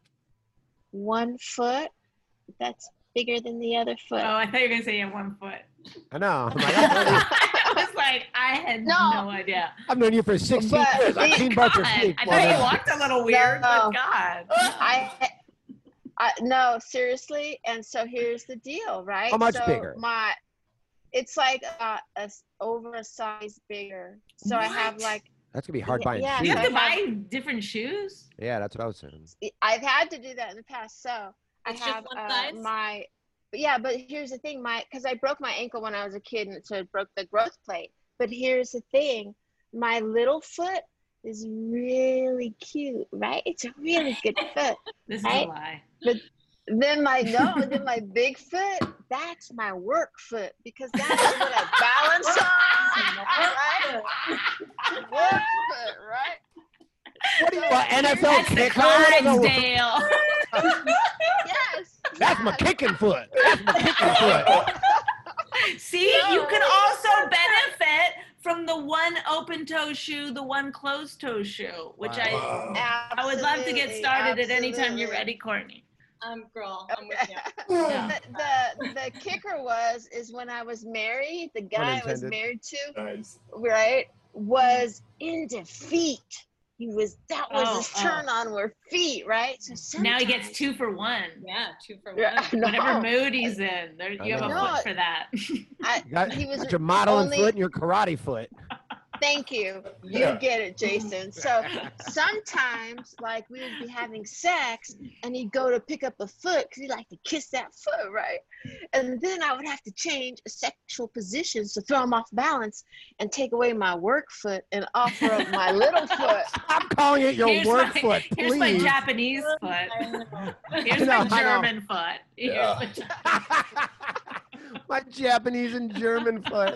S2: one foot that's bigger than the other foot.
S4: Oh, I thought you were gonna say you have one foot.
S3: I know. I'm like, I've, known you,
S4: I was like, I had no,
S2: No.
S4: idea.
S3: I've known you for sixteen
S2: But
S3: years. I've
S2: the-
S3: seen both your
S4: God,
S3: feet.
S4: I know you walked a little weird,
S2: No.
S4: but God.
S2: I, I no, seriously. And so here's the deal, right?
S3: How much
S2: so
S3: bigger?
S2: My, it's like uh, a s- over a size bigger. So I have
S4: What?
S2: like,
S3: That's gonna be hard
S2: Yeah,
S3: buying
S2: yeah,
S3: shoes.
S4: You have to
S2: I have-
S4: buy different shoes?
S3: Yeah, that's what I was saying.
S2: I've had to do that in the past. So I
S6: It's just
S2: have
S6: one
S2: uh,
S6: size?
S2: my, but yeah, but here's the thing, my, because I broke my ankle when I was a kid, and so it broke the growth plate. But here's the thing, my little foot is really cute, right? It's a really good foot.
S4: This is
S2: Right?
S4: a lie.
S2: Then my no, then my big foot, that's my work foot, because that's what I balance on, right? Work foot, right?
S3: What are you, an N F L
S4: That's the
S3: kicker? What is a-
S4: Clydesdale.
S2: Yes.
S3: That's my
S2: yes.
S3: kicking foot. That's my kicking foot.
S4: See, you could also benefit from the one open toe shoe, the one closed toe shoe, which I
S5: Wow.
S4: I would love to get
S2: Absolutely,
S4: started at any time you're
S2: absolutely.
S4: ready, Courtney.
S6: Um, girl, I'm with you.
S4: Yeah.
S2: the, the the kicker was is when I was married, the guy I was
S3: Unintended.
S2: married to,
S5: Nice.
S2: right, was in defeat. He was that was
S4: Oh,
S2: his
S4: oh.
S2: turn on were feet, right? So
S4: Now he gets
S2: sometimes-
S4: two for one.
S6: Yeah, two for
S2: Yeah,
S6: one.
S2: I know.
S4: Whatever mood he's in, there,
S3: I
S4: you have a
S3: know.
S4: foot for that.
S2: I,
S3: You got,
S2: he was
S3: got your modeling
S2: only-
S3: foot and your karate foot.
S2: Thank you. You
S5: Yeah.
S2: get it, Jason. So sometimes, like, we would be having sex, and he'd go to pick up a foot because he liked to kiss that foot, right? And then I would have to change sexual positions to throw him off balance and take away my work foot and offer up my little foot.
S3: Stop calling it your
S4: Here's
S3: work
S4: my,
S3: foot,
S4: Here's my
S3: please.
S4: Japanese foot. Here's
S3: No,
S4: my
S3: I know.
S4: German foot. Here's
S5: Yeah.
S4: my Ja-
S3: My Japanese and German foot.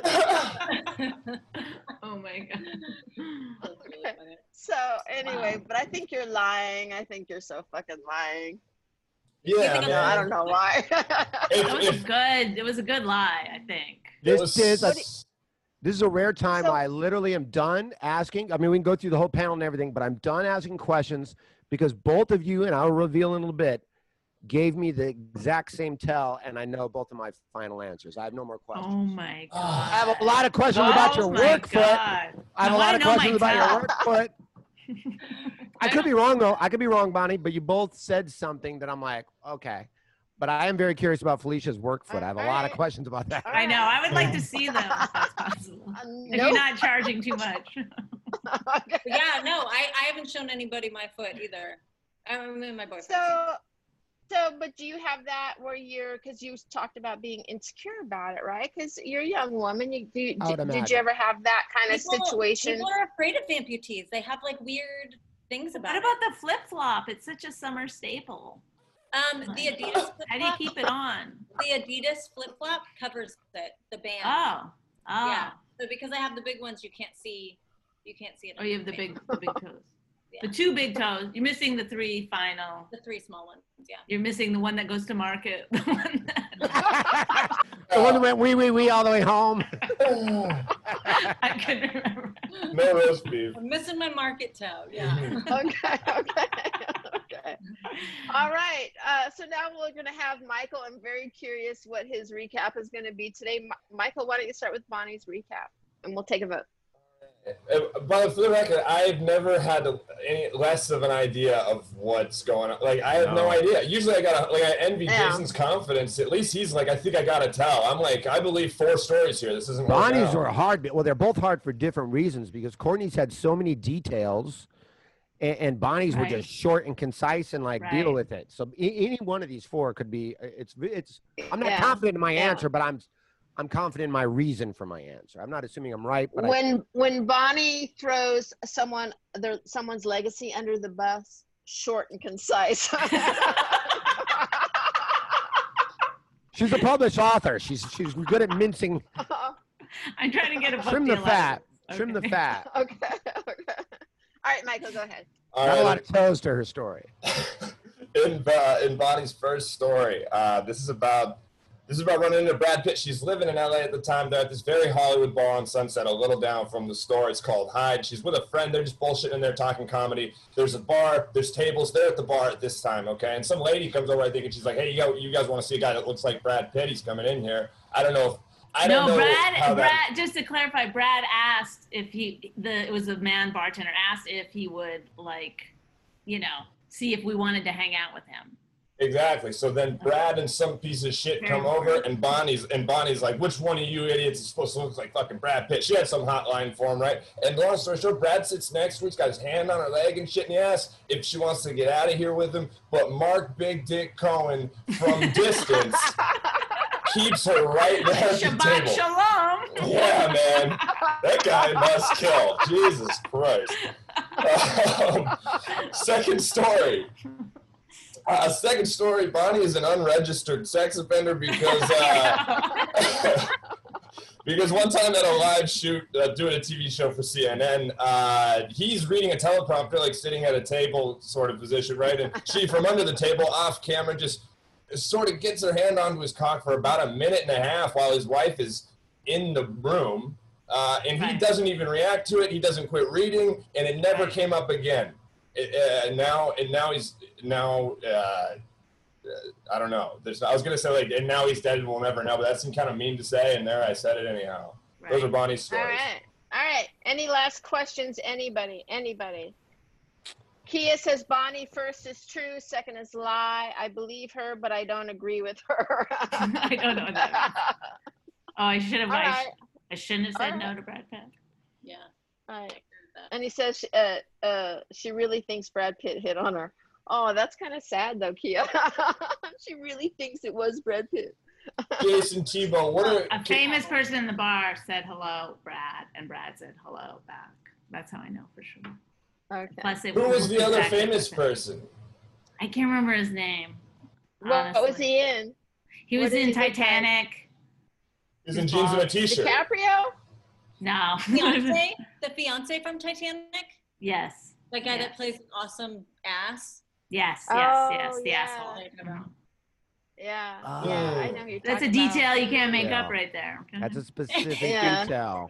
S4: oh my god.
S2: So anyway, but I think you're lying. I think you're so fucking lying.
S5: Yeah,
S6: think
S2: No,
S5: man.
S2: I don't know why.
S5: If,
S4: That was a
S5: if,
S4: good. It was a good lie, I think.
S5: it
S3: This
S5: was-
S3: is a, this is a rare time
S2: So-
S3: I literally am done asking. I mean, we can go through the whole panel and everything, but I'm done asking questions because both of you, and I'll reveal in a little bit, gave me the exact same tell, and I know both of my final answers. I have no more questions.
S4: Oh my god.
S5: Ah.
S3: I have a lot of questions about your
S4: Oh my
S3: work foot.
S4: God.
S3: I have
S4: I
S3: a lot
S4: wanna
S3: of
S4: know my
S3: questions about
S4: tell.
S3: your work foot. I could be wrong though. I could be wrong, Bonnie, but you both said something that I'm like, okay. But I am very curious about Felicia's work foot. I have a lot of
S2: Alright.
S3: questions about that.
S4: I know. I would like to see them if that's possible.
S2: Uh,
S4: If
S2: nope.
S4: you're not charging too much.
S2: Okay.
S6: But yeah, no, I, I haven't shown anybody my foot either. I'm in my boyfriend.
S2: So, so, but do you have that where you're, because you talked about being insecure about it, right? Because you're a young woman. You do,
S3: I would
S2: did, did
S3: imagine.
S2: you ever have that kind of
S6: People-
S2: situation?
S6: People are afraid of amputees. They have like weird things about
S4: What about the flip flop? It's such a summer staple.
S6: it. Um, the Adidas flip
S4: How do you keep it on?
S6: The Adidas flip flop covers it. The band.
S4: Oh. Oh.
S6: Yeah. So because I have the big ones, you can't see. You can't see it.
S4: Oh, you have the big, the big toes.
S6: Yeah.
S4: The two big toes. You're missing the three final.
S6: The three small ones. Yeah.
S4: You're missing the one that goes to market. The one that
S3: The one that went wee wee wee all the way home.
S4: I couldn't remember.
S5: no roast beef.
S6: I'm missing my market toe. Yeah.
S2: Okay, okay, okay. All right. Uh, so now we're going to have Michael. I'm very curious what his recap is going to be today. Mi- Michael, why don't you start with Bonnie's recap, and we'll take a vote.
S5: Uh, But for the record, I've never had a, any less of an idea of what's going on. Like, I have no,
S3: No.
S5: idea. Usually, I got like I envy
S2: Yeah.
S5: Jason's confidence. At least he's like, I think I gotta tell. I'm like, I believe four stories here. This isn't. working
S3: Bonnie's
S5: out.
S3: were hard. Well, they're both hard for different reasons because Courtney's had so many details, and, and Bonnie's were
S4: Right.
S3: just short and concise and like deal
S4: Right.
S3: with it. So a- any one of these four could be. It's it's. I'm not
S2: Yeah.
S3: confident in my
S2: Yeah.
S3: answer, but I'm I'm confident in my reason for my answer. I'm not assuming I'm right, but I,
S2: When when Bonnie throws someone their someone's legacy under the bus, short and concise.
S3: she's a published author. She's she's good at mincing.
S4: I'm trying to get a book
S3: Trim the
S4: deal out of
S3: fat.
S4: it.
S3: Trim the
S4: Okay.
S3: fat.
S2: Okay, okay. All right, Michael, go ahead.
S5: All
S3: Got a lot
S5: right.
S3: of toes to her story.
S5: in uh, in Bonnie's first story, uh, this is about this is about running into Brad Pitt. She's living in L A at the time. They're at this very Hollywood bar on Sunset, a little down from the store. It's called Hyde. She's with a friend. They're just bullshitting in there, talking comedy. There's a bar. There's tables. They're at the bar at this time, okay? And some lady comes over, I think, and she's like, "Hey, yo, you guys want to see a guy that looks like Brad Pitt? He's coming in here." I don't know if I don't
S4: no,
S5: know
S4: Brad.
S5: how that.
S4: Brad. Just to clarify, Brad asked if he. The it was a man bartender asked if he would like, you know, see if we wanted to hang out with him.
S5: Exactly. So then Brad and some piece of shit
S4: Very
S5: come over, and Bonnie's and Bonnie's like, "Which one of you idiots is supposed to look like fucking Brad Pitt?" She had some hotline for him, right? And long story short, Brad sits next to her. He's got his hand on her leg and shit, and he asks if she wants to get out of here with him. But Mark Big Dick Cohen, from distance, keeps her right there at the
S4: Shabbat
S5: table.
S4: shalom.
S5: Yeah, man, that guy must kill. Jesus Christ. Um, second story. Uh, second story, Bonnie is an unregistered sex offender because uh, because one time at a live shoot uh, doing a T V show for C N N, uh, he's reading a teleprompter, like sitting at a table sort of position, right? And she, from under the table, off camera, just sort of gets her hand onto his cock for about a minute and a half while his wife is in the room. Uh, and he
S4: Right.
S5: doesn't even react to it. He doesn't quit reading, and it never came up again. It, uh, now, and now he's now. Uh, uh, I don't know. There's. I was gonna say like, and now he's dead, and we'll never know. But that seemed kind of mean to say, and there I said it anyhow. Those are
S4: Right.
S5: Bonnie's
S2: All
S5: stories.
S2: right. All right. Any last questions? Anybody? Anybody? Kia says Bonnie first is true, second is lie. I believe her, but I don't agree with her.
S4: I don't know what that means. Oh, I should have.
S2: All
S4: I,
S2: right.
S4: sh- I shouldn't have said
S2: All
S4: no
S2: right.
S4: to Brad Pitt.
S6: Yeah.
S2: Right. And he says she, uh, uh, she really thinks Brad Pitt hit on her. Oh, that's kind of sad though, Kia. She really thinks it was Brad Pitt.
S5: Jason Tebow, what are
S4: A famous person in the bar said hello, Brad, and Brad said hello back. That's how I know for sure.
S2: Okay.
S4: Plus, it
S5: who was the other
S4: exactly
S5: famous
S4: the same.
S5: person?
S4: I can't remember his name.
S2: What, what was
S4: honestly.
S2: he in?
S4: He
S2: what
S4: was
S2: did
S4: in
S2: he look like?
S4: Titanic.
S5: He was in jeans and a t-shirt.
S2: DiCaprio?
S4: No.
S6: Fiance, the fiance from Titanic,
S4: yes.
S6: the guy
S4: Yeah.
S6: that plays an awesome ass.
S4: Yes, yes,
S2: Oh,
S4: yes, the
S2: yeah.
S4: asshole. Mhm.
S2: Yeah.
S3: Oh.
S2: Yeah, I know who you're
S4: That's a
S2: talking about.
S4: detail you can't make
S3: Yeah.
S4: up right there. Okay?
S3: That's a specific
S2: Yeah.
S3: detail.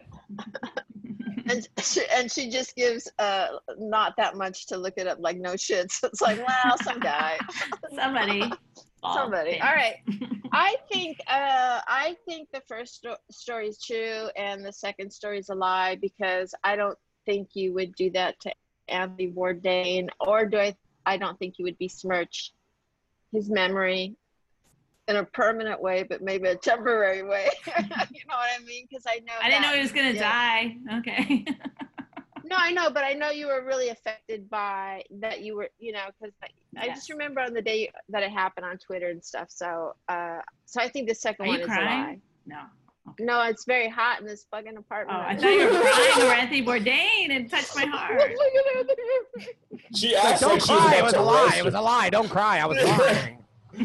S2: And she, and she just gives uh not that much to look it up, like no shit. So it's like, wow, some guy.
S4: Somebody.
S2: Somebody. All right. I think uh I think the first sto- story is true and the second story is a lie, because I don't think you would do that to Anthony Bourdain, or do I I don't think you would besmirch his memory in a permanent way, but maybe a temporary way. You know what I mean? Because I know
S4: I didn't
S2: that-
S4: know he was gonna
S2: yeah.
S4: die. Okay.
S2: No, I know, but I know you were really affected by that. You were, you know, because I, I
S4: Yes.
S2: just remember on the day that it happened on Twitter and stuff. So, uh, so I think the second
S4: Are
S2: one
S4: you
S2: is a lie.
S4: crying? No.
S2: No, it's very hot in this fucking
S4: Oh,
S2: apartment.
S4: I thought you were crying over Anthony Bourdain and touched my heart.
S2: Look at Anthony.
S5: She
S3: Like,
S5: asked
S3: don't
S5: like she was
S3: cry. It
S5: about
S3: was
S5: to
S3: a lie.
S5: roast
S3: It was
S5: her.
S3: a lie. Don't cry. I was lying.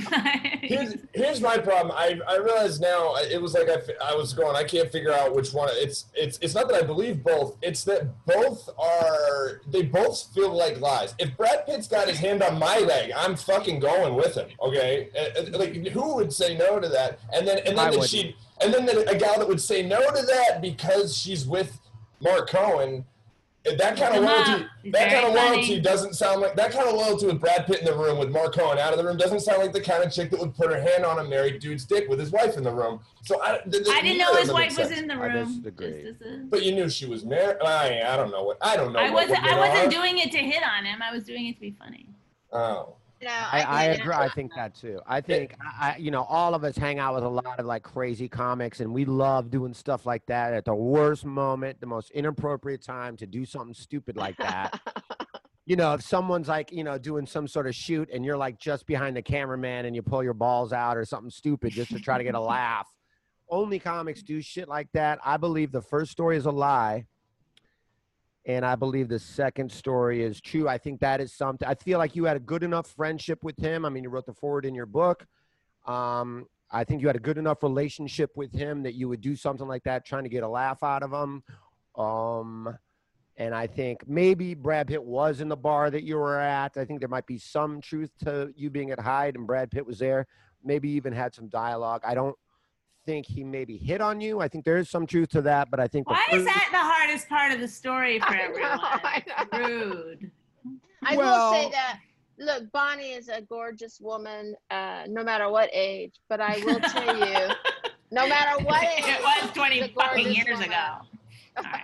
S5: Here's, here's my problem. I, I realize now it was like I, fi- I was going, I can't figure out which one. It's it's it's not that I believe both. It's that both are, they both feel like lies. If Brad Pitt's got his hand on my leg, I'm fucking going with him. Okay, Uh, uh, like who would say no to that? And then and
S3: I
S5: then that
S3: wouldn't.
S5: she and then the, a gal that would say no to that because she's with Mark Cohen. That kind of
S4: Come on.
S5: loyalty,
S4: He's
S5: that
S4: very
S5: kind of loyalty
S4: funny.
S5: doesn't sound like that kind of loyalty with Brad Pitt in the room with Mark Cohen out of the room doesn't sound like the kind of chick that would put her hand on a married dude's dick with his wife in the room. So I, th- th-
S4: I didn't know
S5: neither
S4: his
S5: of them
S4: wife
S5: make
S4: was
S5: sense.
S4: in the
S3: I
S4: room.
S3: disagree.
S4: This- this is-
S5: But you knew she was married. I, I don't know what I don't know.
S4: I
S5: what
S4: wasn't. I
S5: women
S4: wasn't
S5: are.
S4: doing it to hit on him. I was doing it to be funny.
S5: Oh,
S2: No,
S3: I, I
S2: think-
S3: agree. I think that too. I think, I, I- you know, all of us hang out with a lot of like crazy comics, and we love doing stuff like that at the worst moment, the most inappropriate time to do something stupid like that. You know, if someone's like, you know, doing some sort of shoot and you're like just behind the cameraman and you pull your balls out or something stupid just to try to get a laugh. Only comics do shit like that. I believe the first story is a lie. And I believe the second story is true. I think that is something. I feel like you had a good enough friendship with him. I mean, you wrote the forward in your book. Um, I think you had a good enough relationship with him that you would do something like that, trying to get a laugh out of him. Um, and I think maybe Brad Pitt was in the bar that you were at. I think there might be some truth to you being at Hyde and Brad Pitt was there. Maybe even had some dialogue. I don't think he maybe hit on you. I think there is some truth to that, but I think the
S4: Why is
S3: first-
S4: that the hardest part of the story for
S2: I know,
S4: everyone?
S2: I know.
S4: Rude.
S2: I
S3: Well-
S2: will say that. Look, Bonnie is a gorgeous woman, uh, no matter what age. But I will tell you, no matter what age,
S4: It was twenty
S2: the
S4: fucking
S2: gorgeous
S4: years
S2: woman.
S4: ago. All right.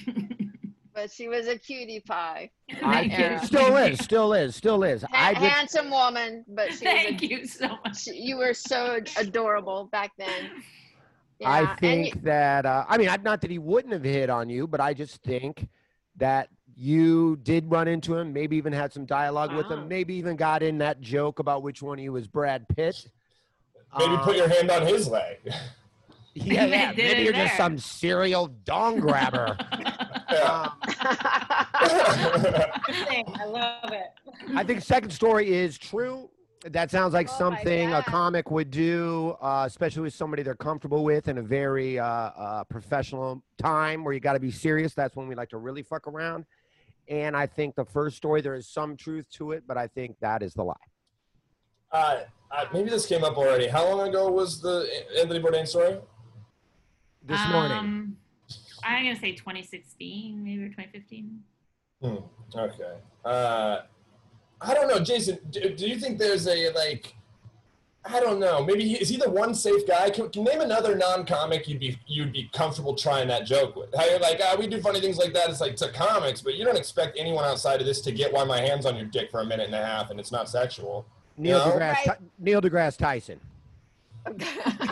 S2: But she was a cutie pie.
S3: I
S4: Thank
S3: think
S4: you.
S3: still is, still is, still is.
S2: Ha-
S3: I just,
S2: handsome woman, but she
S4: Thank
S2: was
S4: you so
S2: a,
S4: much.
S2: she, you were so adorable back then.
S3: I
S2: Yeah, and
S3: think
S2: you-
S3: that, uh, I mean, I- not that he wouldn't have hit on you, but I just think that you did run into him, maybe even had some dialogue with
S4: Wow.
S3: him, maybe even got in that joke about which one of you was Brad Pitt.
S5: maybe
S3: Um,
S5: put your hand on his leg.
S3: Yeah,
S4: They
S3: yeah.
S4: did
S3: Maybe
S4: it
S3: you're just
S4: there.
S3: some serial dong grabber.
S5: Yeah.
S3: Um,
S6: I love it.
S3: I think second story is true. That sounds like
S2: Oh my
S3: something a
S2: God.
S3: comic would do, uh, especially with somebody they're comfortable with in a very uh, uh, professional time where you got to be serious. That's when we like to really fuck around. And I think the first story, there is some truth to it, but I think that is the lie.
S5: uh, uh, maybe this came up already. How long ago was the Anthony Bourdain story?
S3: This morning.
S4: Um, I'm gonna say twenty sixteen, maybe or twenty fifteen.
S5: Hmm. Okay. Uh, I don't know, Jason. Do, do you think there's a like? I don't know. Maybe he, is he the one safe guy? Can, can you name another non-comic you'd be you'd be comfortable trying that joke with? How you're like, ah, we do funny things like that. It's like to comics, but you don't expect anyone outside of this to get why my hand's on your dick for a minute and a half and it's not sexual.
S3: Neil
S5: No?
S3: deGrasse,
S2: Right.
S3: Ty- Neil deGrasse Tyson. I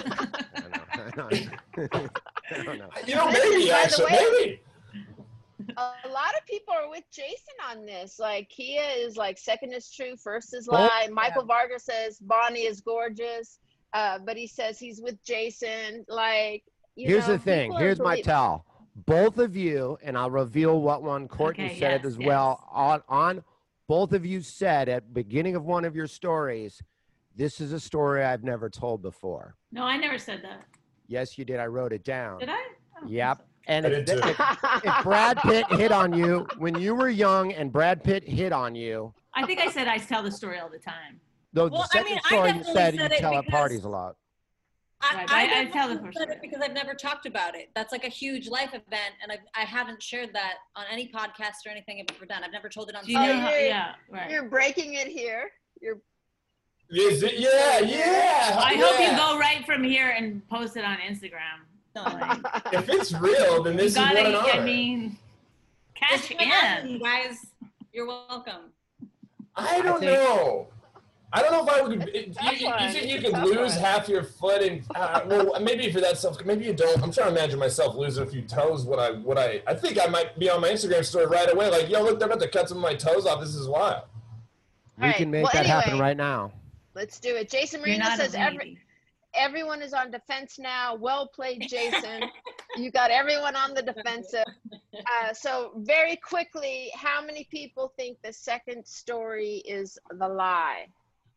S3: don't know. I don't know. I don't know.
S5: You know,
S2: Listen,
S5: maybe
S2: by the
S5: actually,
S2: way-
S5: maybe.
S2: a lot of people are with Jason on this. Like Kia is like second is true, first is
S3: Both-
S2: lie. Michael Vargas says Bonnie is gorgeous, uh, but he says he's with Jason. Like, you
S3: Here's
S2: know,
S3: the thing.
S2: people are
S3: Here's my
S2: believe-
S3: tell. Both of you, and I'll reveal what one Courtney
S4: Okay,
S3: said
S4: yes,
S3: as
S4: yes.
S3: well. On, on both of you said at beginning of one of your stories, this is a story I've never told before.
S4: No, I never said that.
S3: Yes, you did. I wrote it down.
S4: Did I? I don't think
S3: Yep.
S4: so.
S3: And
S5: I
S3: if,
S5: did too.
S3: if, if Brad Pitt hit on you when you were young and Brad Pitt hit on you,
S4: I think I said I tell the story all the time.
S3: though
S6: Well,
S3: the
S6: I
S3: second
S6: mean, I
S3: story you
S6: definitely
S3: said you
S6: said it
S3: tell at
S6: because-
S3: parties a lot.
S6: I,
S4: Right,
S6: I,
S4: I- I tell the
S6: definitely
S4: first
S6: said it
S4: story.
S6: because I've never talked about it. That's like a huge life event, and I, I haven't shared that on any podcast or anything I've ever done. I've never told it on
S4: Do you
S2: Oh,
S4: know
S6: stage.
S4: how,
S2: you're-
S4: yeah, right.
S2: You're breaking it here. You're
S5: Is it? Yeah, yeah.
S4: I hope you
S5: yeah.
S4: go right from here and post it on Instagram. Like,
S5: If it's real, then
S4: you
S5: this is what
S4: gotta,
S5: an honor.
S4: I mean, cash
S6: It's my husband,
S4: in.
S6: guys. You're welcome.
S5: I don't
S3: I think-
S5: know. I don't know if I would. You, you,
S2: tough
S5: you
S2: one.
S5: think you
S2: It's a
S5: could
S2: tough
S5: lose
S2: one.
S5: half your foot, and uh, well, maybe for that stuff, maybe you don't. I'm trying to imagine myself losing a few toes. What I, what I, I think I might be on my Instagram story right away. Like, yo, look, they're about to cut some of my toes off. This is wild.
S3: We
S2: All right,
S3: can make
S2: well,
S3: that happen
S2: anyway.
S3: right now.
S2: Let's do it. Jason
S4: You're
S2: Marino
S4: not
S2: says
S4: a
S2: every
S4: lady.
S2: everyone is on defense now. Well played, Jason. You got everyone on the defensive. Uh, so very quickly, how many people think the second story is the lie?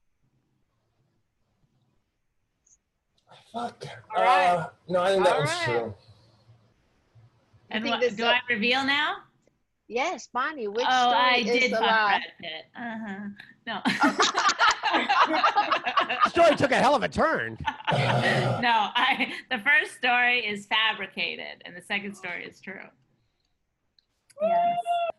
S5: Fuck.
S2: All right.
S5: Uh, no, I think that
S2: All
S5: one's
S2: right.
S5: true.
S4: And
S2: think
S4: what,
S2: this
S4: do
S2: is-
S4: I reveal now?
S2: Yes, Bonnie. Which
S4: oh,
S2: story
S4: I
S2: is
S4: did
S2: the
S4: fuck
S2: lie?
S4: Brad Pitt. Uh-huh. No.
S3: Story took a hell of a turn.
S4: no, I the first story is fabricated and the second story is true. Yes.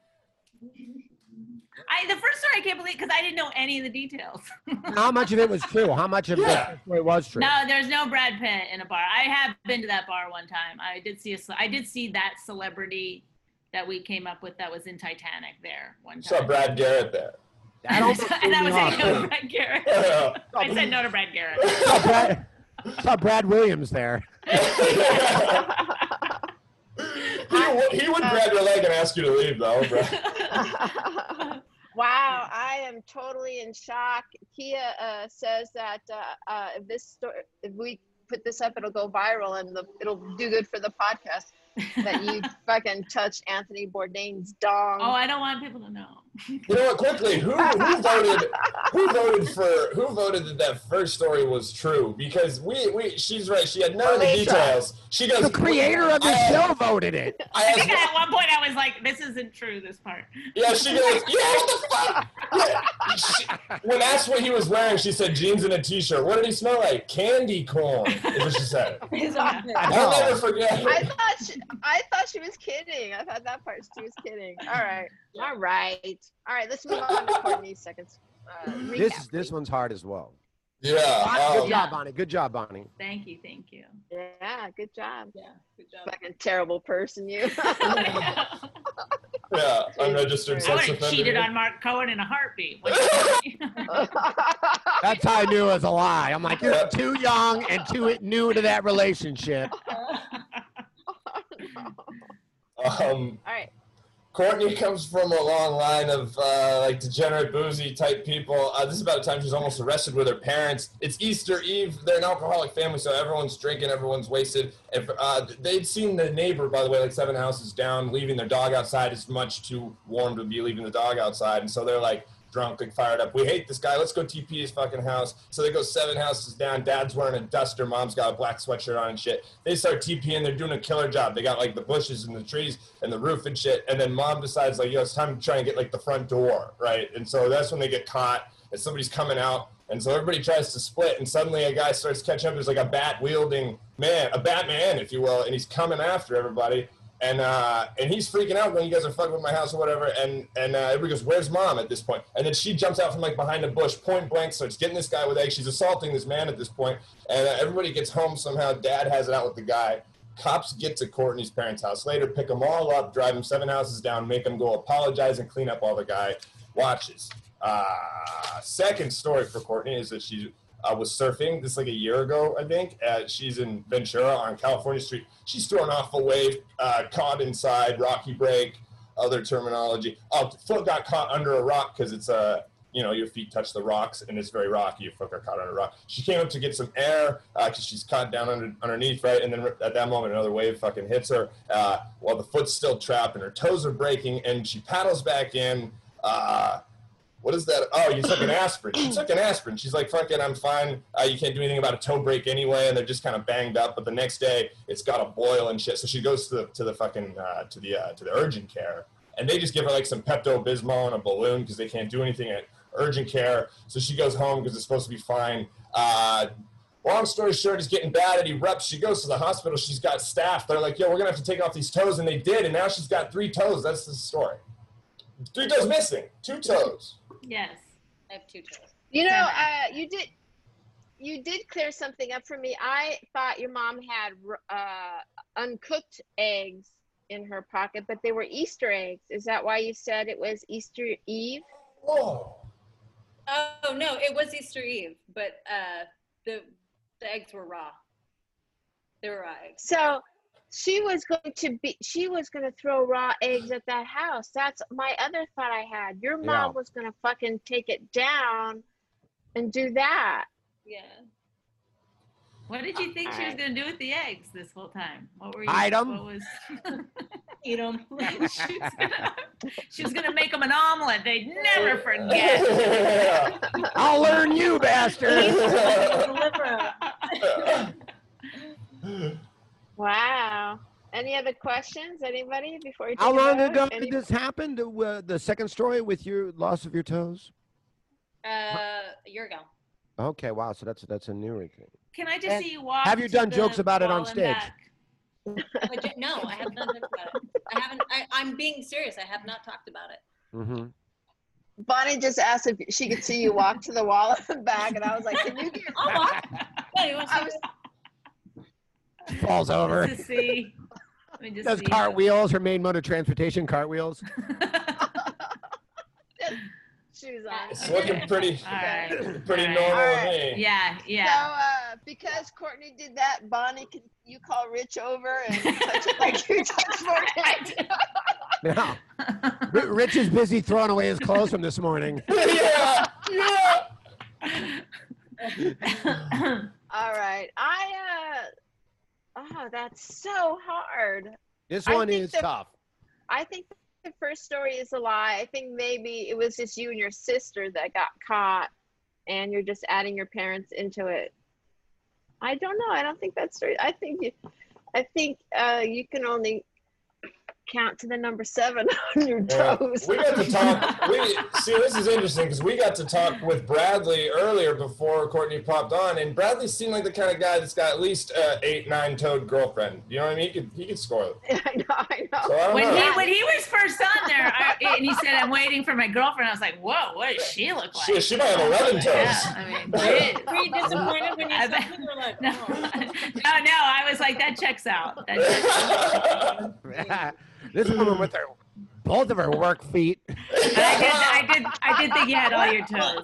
S4: I the first story I can't believe because I didn't know any of the details.
S3: How much of it was true? How much of
S5: Yeah.
S3: the story was true?
S4: No, there's no Brad Pitt in a bar. I have been to that bar one time. I did see a ce- I did see that celebrity that we came up with that was in Titanic there one
S5: Saw
S4: time.
S5: Brad Garrett there.
S3: That almost
S4: and
S3: threw
S4: I
S3: me
S4: was
S3: off,
S4: saying no to
S3: too.
S4: Brad Garrett.
S5: Yeah.
S4: I said no to Brad Garrett.
S3: Saw Brad, saw Brad Williams there.
S5: he, would, he would grab your leg and ask you to leave, though, bro.
S2: Wow, I am totally in shock. Kia uh, says that uh, uh, if this story, if we put this up, it'll go viral and the, it'll do good for the podcast. That you fucking touched Anthony Bourdain's dong.
S4: Oh, I don't want people to know.
S5: You know what? Quickly, who who voted? Who voted for? Who voted that that first story was true? Because we we she's right. She had none of the
S2: Alicia.
S5: details. She goes.
S3: The creator of the
S5: I-
S3: show voted it.
S5: I
S4: I
S5: asked,
S4: think at one point I was like, this isn't true, this part.
S5: yeah, she goes. Yeah, what the fuck? Yeah. She, when asked what he was wearing, she said jeans and a t-shirt. What did he smell like? Candy corn. Is what she said.
S6: His outfit.
S5: I'll never forget.
S2: I thought she, I thought she was kidding. I thought that part she was kidding. All right, all right, all right. Let's move on to Courtney's seconds. Uh,
S3: This
S2: recap,
S3: this one's hard as well.
S5: Yeah.
S3: Good
S5: Um,
S3: job, Bonnie. Good job, Bonnie.
S4: Thank you, thank you.
S2: Yeah, good job.
S6: Yeah, good job.
S2: Fucking terrible person, you.
S4: I
S5: yeah. Unregistered
S2: I
S5: sex
S4: would
S5: offender.
S4: have cheated on Mark Cohen in a heartbeat.
S3: That's how I knew it was a lie. I'm like, you're too young and too new to that relationship.
S5: Um,
S2: All right.
S5: Courtney comes from a long line of uh, like degenerate, boozy type people. Uh, this is about a time she's almost arrested with her parents. It's Easter Eve. They're an alcoholic family, so everyone's drinking, everyone's wasted. If, uh, they'd seen the neighbor, by the way, like seven houses down, leaving their dog outside. It's much too warm to be leaving the dog outside, and so they're like drunk, like fired up. We hate this guy. Let's go T P his fucking house. So they go seven houses down. Dad's wearing a duster. Mom's got a black sweatshirt on and shit. They start TPing. They're doing a killer job. They got like the bushes and the trees and the roof and shit. And then mom decides like, yo, it's time to try and get like the front door, right? And so that's when they get caught and somebody's coming out. And so everybody tries to split, and suddenly a guy starts catching up. There's like a bat-wielding man, a Batman, if you will, and he's coming after everybody. And uh, and he's freaking out when you guys are fucking with my house or whatever. And and uh, everybody goes, "Where's mom?" At this point, and then she jumps out from like behind a bush, point blank, starts getting this guy with eggs. She's assaulting this man at this point, and uh, everybody gets home somehow. Dad has it out with the guy. Cops get to Courtney's parents' house later, pick them all up, drive them seven houses down, make them go apologize and clean up all the guy watches. Uh, second story for Courtney is that she uh, was surfing this like a year ago, I think. Uh, she's in Ventura on California Street. She's throwing off a wave, uh, caught inside, rocky break. other terminology. Oh, foot got caught under a rock because it's a, uh, you know, your feet touch the rocks and it's very rocky. Your foot got caught under a rock. She came up to get some air because uh, she's caught down under, underneath, right? And then at that moment, another wave fucking hits her uh, while the foot's still trapped and her toes are breaking. And she paddles back in. Uh, what is that? Oh, you took an aspirin. She took an aspirin. She's like, fuck it, I'm fine. Uh, you can't do anything about a toe break anyway. And they're just kind of banged up. But the next day, it's got a boil and shit. So she goes to the to the fucking uh, to the uh, to the urgent care, and they just give her like some Pepto-Bismol and a balloon because they can't do anything at urgent care. So she goes home because it's supposed to be fine. Uh, long story short, he's getting bad. It erupts. She goes to the hospital. She's got staff. They're like, yo, we're going to have to take off these toes. And they did. And now she's got three toes. That's the story. Three toes missing. Two toes.
S4: Yes.
S6: I have two toes.
S2: You know, uh, you did you did clear something up for me. I thought your mom had uh, uncooked eggs in her pocket, but they were Easter eggs. Is that why you said it was Easter Eve?
S5: Whoa.
S6: Oh no, it was Easter Eve, but uh, the the eggs were raw. They were raw eggs.
S2: So she was going to be she was going to throw raw eggs at that house. That's my other thought I had. Your mom
S3: Yeah.
S2: was going to fucking take it down and do that.
S6: Yeah.
S4: What did you think she was
S2: Alright.
S4: going to do with the eggs this whole time? What were you?
S3: Hide 'em.
S4: What was?
S6: Eat them.
S4: she was gonna, she was gonna make them an omelet. They'd never forget.
S3: I'll learn you, bastard.
S2: Wow. Any other questions? Anybody before you take
S3: How
S2: a
S3: long
S2: vote?
S3: ago
S2: Any-
S3: did this happen? The, uh, the second story with your loss of your toes?
S6: Uh, a year ago.
S3: Okay, wow. So that's that's a newer thing.
S4: Can I just see you walk?
S3: Have you
S4: to
S3: done
S4: the
S3: jokes about it on
S4: wall and
S3: stage?
S4: back?
S6: But no, I have not talked about it. I haven't. I, I'm being serious. I have not talked about it.
S3: Mm-hmm.
S2: Bonnie just asked if she could see you walk to the wall and back, and I was like, "Can you get?"
S6: I'll walk. Yeah, you want to
S2: I
S6: see
S2: was,
S6: this?
S3: Falls over.
S4: Just to see. Let me just
S3: Does
S4: see.
S3: cartwheels. Her main mode of transportation, cartwheels.
S2: shoes on.
S5: It's looking pretty,
S4: All right.
S5: pretty
S4: All right.
S5: normal
S2: All
S5: to
S2: right.
S5: me.
S4: Yeah,
S2: So,
S4: yeah.
S2: uh, because Courtney did that, Bonnie, can you call Rich over and touch it like you touched Fortnite?
S3: Now, R- Rich is busy throwing away his clothes from this morning.
S5: yeah, yeah.
S2: All right. I, uh, oh, that's so hard.
S3: This
S2: I
S3: one
S2: think
S3: is
S2: that-
S3: tough.
S2: I think the first story is a lie. I think maybe it was just you and your sister that got caught and you're just adding your parents into it. I don't know. I don't think that's true. I think you, I think uh, you can only count to the number seven on your
S5: Yeah.
S2: toes.
S5: We got to talk. We see. This is interesting because we got to talk with Bradley earlier before Courtney popped on, and Bradley seemed like the kind of guy that's got at least uh, eight, nine-toed girlfriend. You know what I mean? He could, he could score.
S2: I know. I know.
S5: So I don't
S4: When
S5: know.
S4: he when he was first on there, I, and he said, "I'm waiting for my girlfriend," I was like, "Whoa, what does she look like?"
S5: She, she might have eleven toes.
S4: Yeah, I mean, geez.
S6: Were you disappointed when you
S4: I
S6: said
S4: bet-
S6: it? You were like,
S4: No,
S6: oh.
S4: no, no. I was like, that checks out. That checks out.
S3: This woman with her, both of her work feet.
S4: But I did, I did, I did think you had all your toes.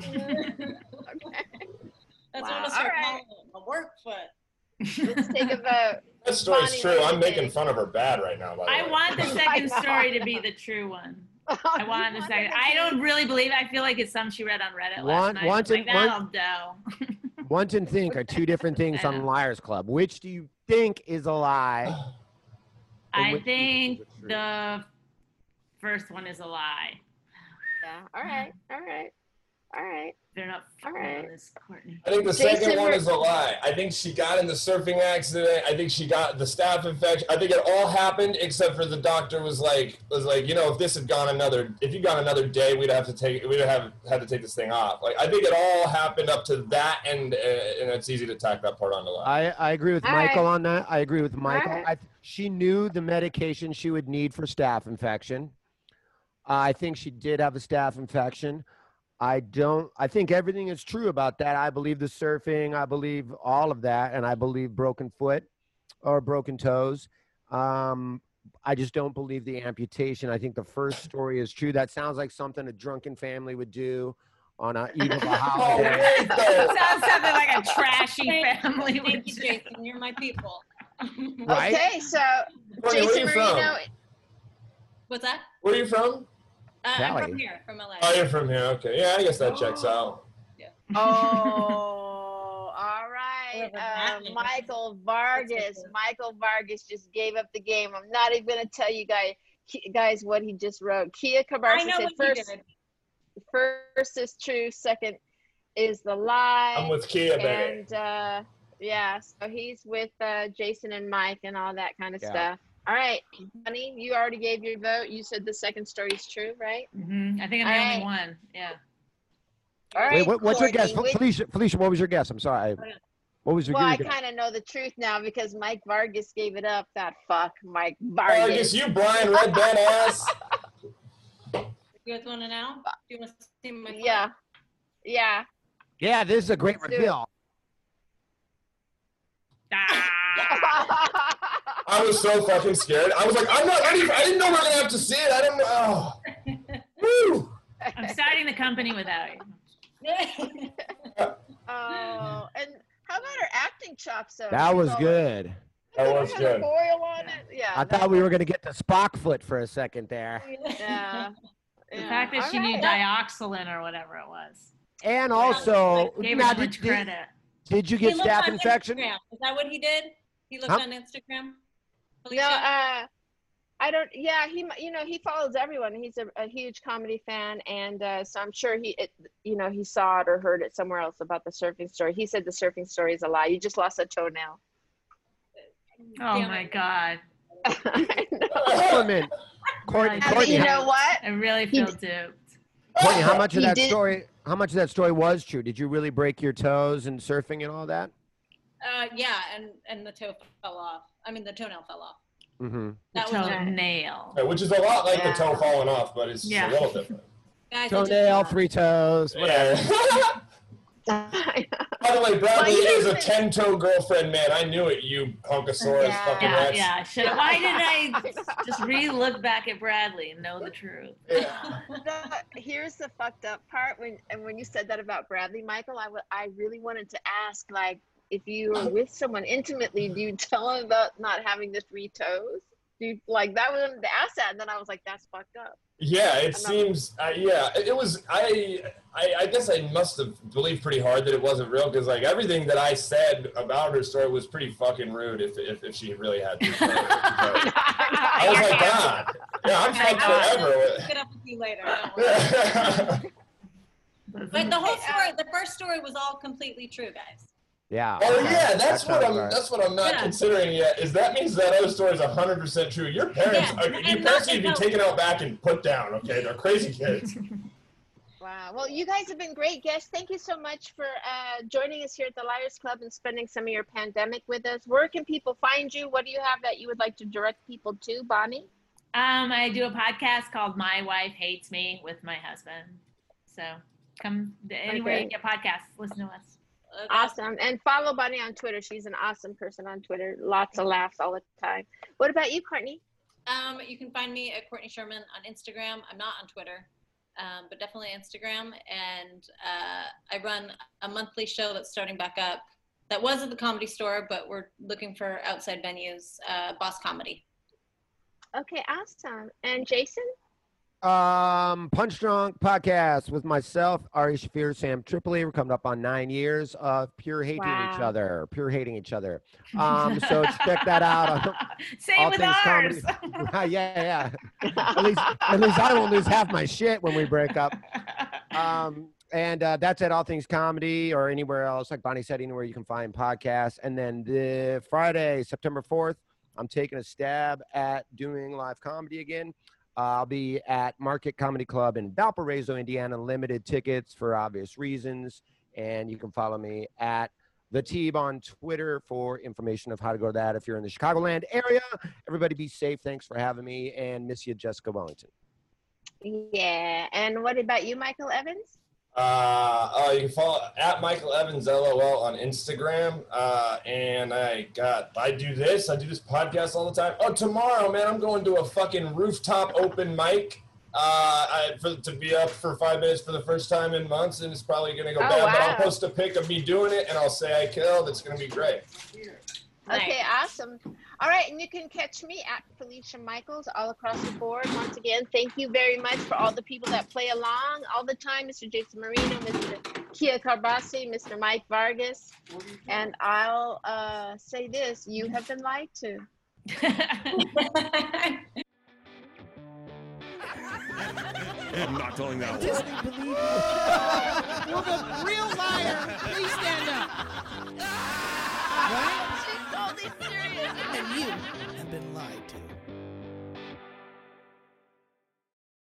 S6: That's
S2: Wow.
S6: what I'm start
S2: All right.
S6: calling it, a work foot.
S2: Let's take a vote.
S5: That story's
S2: Bonnie,
S5: true.
S2: what do
S5: I'm
S2: you
S5: making
S2: think?
S5: fun of her bad right now. By the
S4: I
S5: way.
S4: want the
S2: I
S4: second
S2: know.
S4: story to be the true one. I want the second. I don't really believe it. I feel like it's some she read on Reddit last
S3: Want-
S4: night.
S3: want
S4: I'm like,
S3: to- want-
S4: that'll do.
S3: Want and think are two different things
S4: I
S3: on
S4: know.
S3: Liars Club. Which do you think is a lie? And
S4: I
S3: which do you
S4: think
S3: is a truth?
S4: the first one is a lie.
S2: Yeah. All right. All right. All right.
S4: They're not
S2: All
S4: fucking
S2: right.
S4: on this, Courtney.
S5: I think the
S2: Jason
S5: second one
S2: Ri-
S5: is a lie. I think she got in the surfing accident. I think she got the staph infection. I think it all happened except for the doctor was like, was like, you know, if this had gone another, if you gone another day, we'd have to take, we'd have had to take this thing off. Like, I think it all happened up to that, and uh, and it's easy to tack that part on the lie.
S3: I, I agree with
S2: All
S3: Michael
S2: right.
S3: on that. I agree with Michael.
S2: right.
S3: I, she knew the medication she would need for staph infection. Uh, I think she did have a staph infection. I don't, I think everything is true about that. I believe the surfing, I believe all of that, and I believe broken foot or broken toes. Um, I just don't believe the amputation. I think the first story is true. That sounds like something a drunken family would do on a eve of a
S5: Oh,
S3: holiday.
S5: wait, though.
S4: Sounds something like a trashy
S6: Thank-
S4: family would
S6: Thank you,
S4: do.
S6: Jason. You're my people.
S3: Right?
S2: Okay. So,
S5: Courtney, where
S2: Jason
S5: you from?
S2: Marino.
S6: What's that?
S5: Where are you from?
S6: Uh, I'm
S3: Cali.
S6: from here, from L A.
S5: Oh, you're from here. Okay. Yeah, I guess that checks out.
S2: Oh, all right.
S6: Whoever
S2: Uh,
S6: that is.
S2: Michael Vargas. Michael Vargas just gave up the game. I'm not even going to tell you guys, guys what he just wrote. Kia
S6: I
S2: Cabarza
S6: know
S2: said
S6: what you
S2: first,
S6: did.
S2: first is true, second is the lie.
S5: I'm with Kia, baby.
S2: And uh, yeah, so he's with uh, Jason and Mike and all that kind of
S3: Yeah.
S2: stuff. All right, Bunny, you already gave your vote. You said the second story is true, right?
S4: hmm I think I'm
S2: All
S4: the
S2: right.
S4: only one. Yeah.
S2: All right.
S3: Wait, what, what's your guess?
S2: Courtney, which-
S3: Felicia, Felicia, what was your guess? I'm sorry. I- What was your,
S2: Well,
S3: your
S2: I
S3: guess?
S2: kind of know the truth now because Mike Vargas gave it up. That fuck, Mike
S5: Oh, I
S2: Vargas.
S5: guess you, Brian Red Band ass.
S6: You guys want to know? Do you want to see my phone?
S2: Yeah, yeah.
S3: Yeah, this is a great
S2: Let's do it.
S3: reveal.
S4: Ah!
S5: I was so fucking scared. I was like, I'm not ready. I didn't know we were gonna have to see it. I didn't know. Oh. Woo.
S4: I'm starting the company without you.
S2: Oh, and how about her acting chops? Though?
S3: That was
S2: She's all
S3: good.
S2: like,
S5: That was
S2: "Had a
S5: good.
S2: Boil on it. Yeah.
S3: I
S2: that
S3: thought we
S2: was-
S3: were going to get the Spock foot for a second there.
S2: Yeah.
S4: The
S2: yeah.
S4: fact that
S2: All
S4: she knew
S2: right.
S4: dioxylin or whatever it was.
S3: And also,
S4: Gave
S3: now,
S4: her too
S3: did,
S4: much
S3: did,
S4: credit.
S3: did you
S6: He
S3: get
S6: looked
S3: staph
S6: on
S3: infection?
S6: Instagram. Is that what he did? He looked
S3: Huh?
S6: on Instagram?
S2: No,
S6: Felicia?
S2: uh, I don't. Yeah, he, you know, he follows everyone. He's a, a huge comedy fan, and uh, so I'm sure he, it, you know, he saw it or heard it somewhere else about the surfing story. He said the surfing story is a lie. You just lost a toenail.
S4: Oh
S6: Damn
S4: my
S6: it.
S4: God.
S2: I know.
S3: Courtney, Courtney,
S4: And
S2: But
S3: Courtney,
S2: you
S3: how,
S2: know what?
S4: I really
S2: He
S4: feel
S2: d-
S4: duped.
S3: Courtney, how much of
S2: He
S3: that
S2: did-
S3: story? How much of that story was true? Did you really break your toes in surfing and all that?
S6: Uh, yeah, and, and the toe fell off. I mean, the toenail fell off.
S3: Mm-hmm.
S4: The
S6: That was
S2: right.
S4: toenail.
S5: Yeah, which is a lot like
S2: Yeah.
S5: the toe falling off, but it's just
S4: Yeah.
S5: a little different.
S6: Guys, I just-
S3: Toenail, three toes, whatever.
S5: Yeah.
S2: I know.
S5: By the way, Bradley
S2: Well, you
S5: is a
S2: didn't-
S5: ten-toe girlfriend, man. I knew it, you punkosaurus
S2: Yeah.
S5: fucking
S4: Yeah,
S5: Rex.
S4: yeah. Should, why did I just re-look back at Bradley and know the truth?
S5: Yeah.
S2: The- here's the fucked up part when and when you said that about Bradley, Michael, I wa- I really wanted to ask, like, if you were with someone intimately, do you tell them about not having the three toes? Do you, like that was the ask that, and then I was like, that's fucked up.
S5: Yeah, it
S2: I'm not-
S5: seems. Uh, yeah, it, it was. I, I. I guess I must have believed pretty hard that it wasn't real because, like, everything that I said about her story was pretty fucking rude. If if, if she really had to. I was like, God, yeah, I'm fucked forever.
S6: Get up with you later. Don't worry.
S5: Oh
S6: But the whole story, the first story was all completely true, guys.
S3: Yeah.
S5: Oh
S3: okay.
S5: yeah, that's
S3: That
S5: what
S3: sounds
S5: I'm.
S3: right.
S5: That's what I'm not
S6: Yeah.
S5: considering yet. Is that means that other story is one hundred percent true? Your parents,
S6: Yeah,
S5: uh,
S6: and
S5: your
S6: not-
S5: parents need to be
S6: no.
S5: taken out back and put down. Okay, they're crazy kids.
S2: Wow. Well, you guys have been great guests. Thank you so much for uh, joining us here at the Liars Club and spending some of your pandemic with us. Where can people find you? What do you have that you would like to direct people to, Bonnie?
S4: Um, I do a podcast called My Wife Hates Me with my husband. So come anywhere
S2: Okay.
S4: you get podcasts, listen to us.
S6: Uh,
S2: Awesome. And follow Bonnie on Twitter. She's an awesome person on Twitter. Lots of laughs all the time. What about you, Courtney?
S6: Um, you can find me at Courtney Sherman on Instagram. I'm not on Twitter, um, but definitely Instagram. And uh, I run a monthly show that's starting back up. That was at the Comedy Store, but we're looking for outside venues. Uh, Boss Comedy.
S2: Okay, awesome. And Jason?
S3: Um, Punch Drunk podcast with myself, Ari Shafir, Sam Tripoli. We're coming up on nine years of pure hating each
S2: Wow.
S3: other, pure hating each other. Um, so check that out. on
S4: Same
S3: All
S4: with
S3: Things
S4: ours.
S3: Comedy. yeah, yeah. At least, at least I won't lose half my shit when we break up. Um, and uh, that's at All Things Comedy or anywhere else, like Bonnie said, anywhere you can find podcasts. And then the Friday, September fourth, I'm taking a stab at doing live comedy again. Uh, I'll be at Market Comedy Club in Valparaiso, Indiana. Limited tickets for obvious reasons. And you can follow me at The Teeb on Twitter for information of how to go to that if you're in the Chicagoland area. Everybody be safe. Thanks for having me. And miss you, Jessica Wellington.
S2: Yeah. And what about you, Michael Evans?
S5: Uh, oh, you can follow at Michael Evans L O L on Instagram. Uh, and I got, I do this, I do this podcast all the time. Oh, tomorrow, man, I'm going to a fucking rooftop open mic. Uh, I, for, to be up for five minutes for the first time in months, and it's probably going to go
S2: Oh,
S5: bad, but I'll
S2: wow.
S5: post a pic of me doing it, and I'll say I killed. It's going to be great.
S2: Okay, awesome. All right, and you can catch me at Felicia Michaels all across the board. Once again, thank you very much for all the people that play along all the time. Mister Jason Marino, Mister Kia Carbasi, Mister Mike Vargas. And I'll uh, say this, you have been lied to.
S7: I'm not telling that one.
S8: Disney believe you. Will the real liar please stand up? Right?
S1: She's totally serious.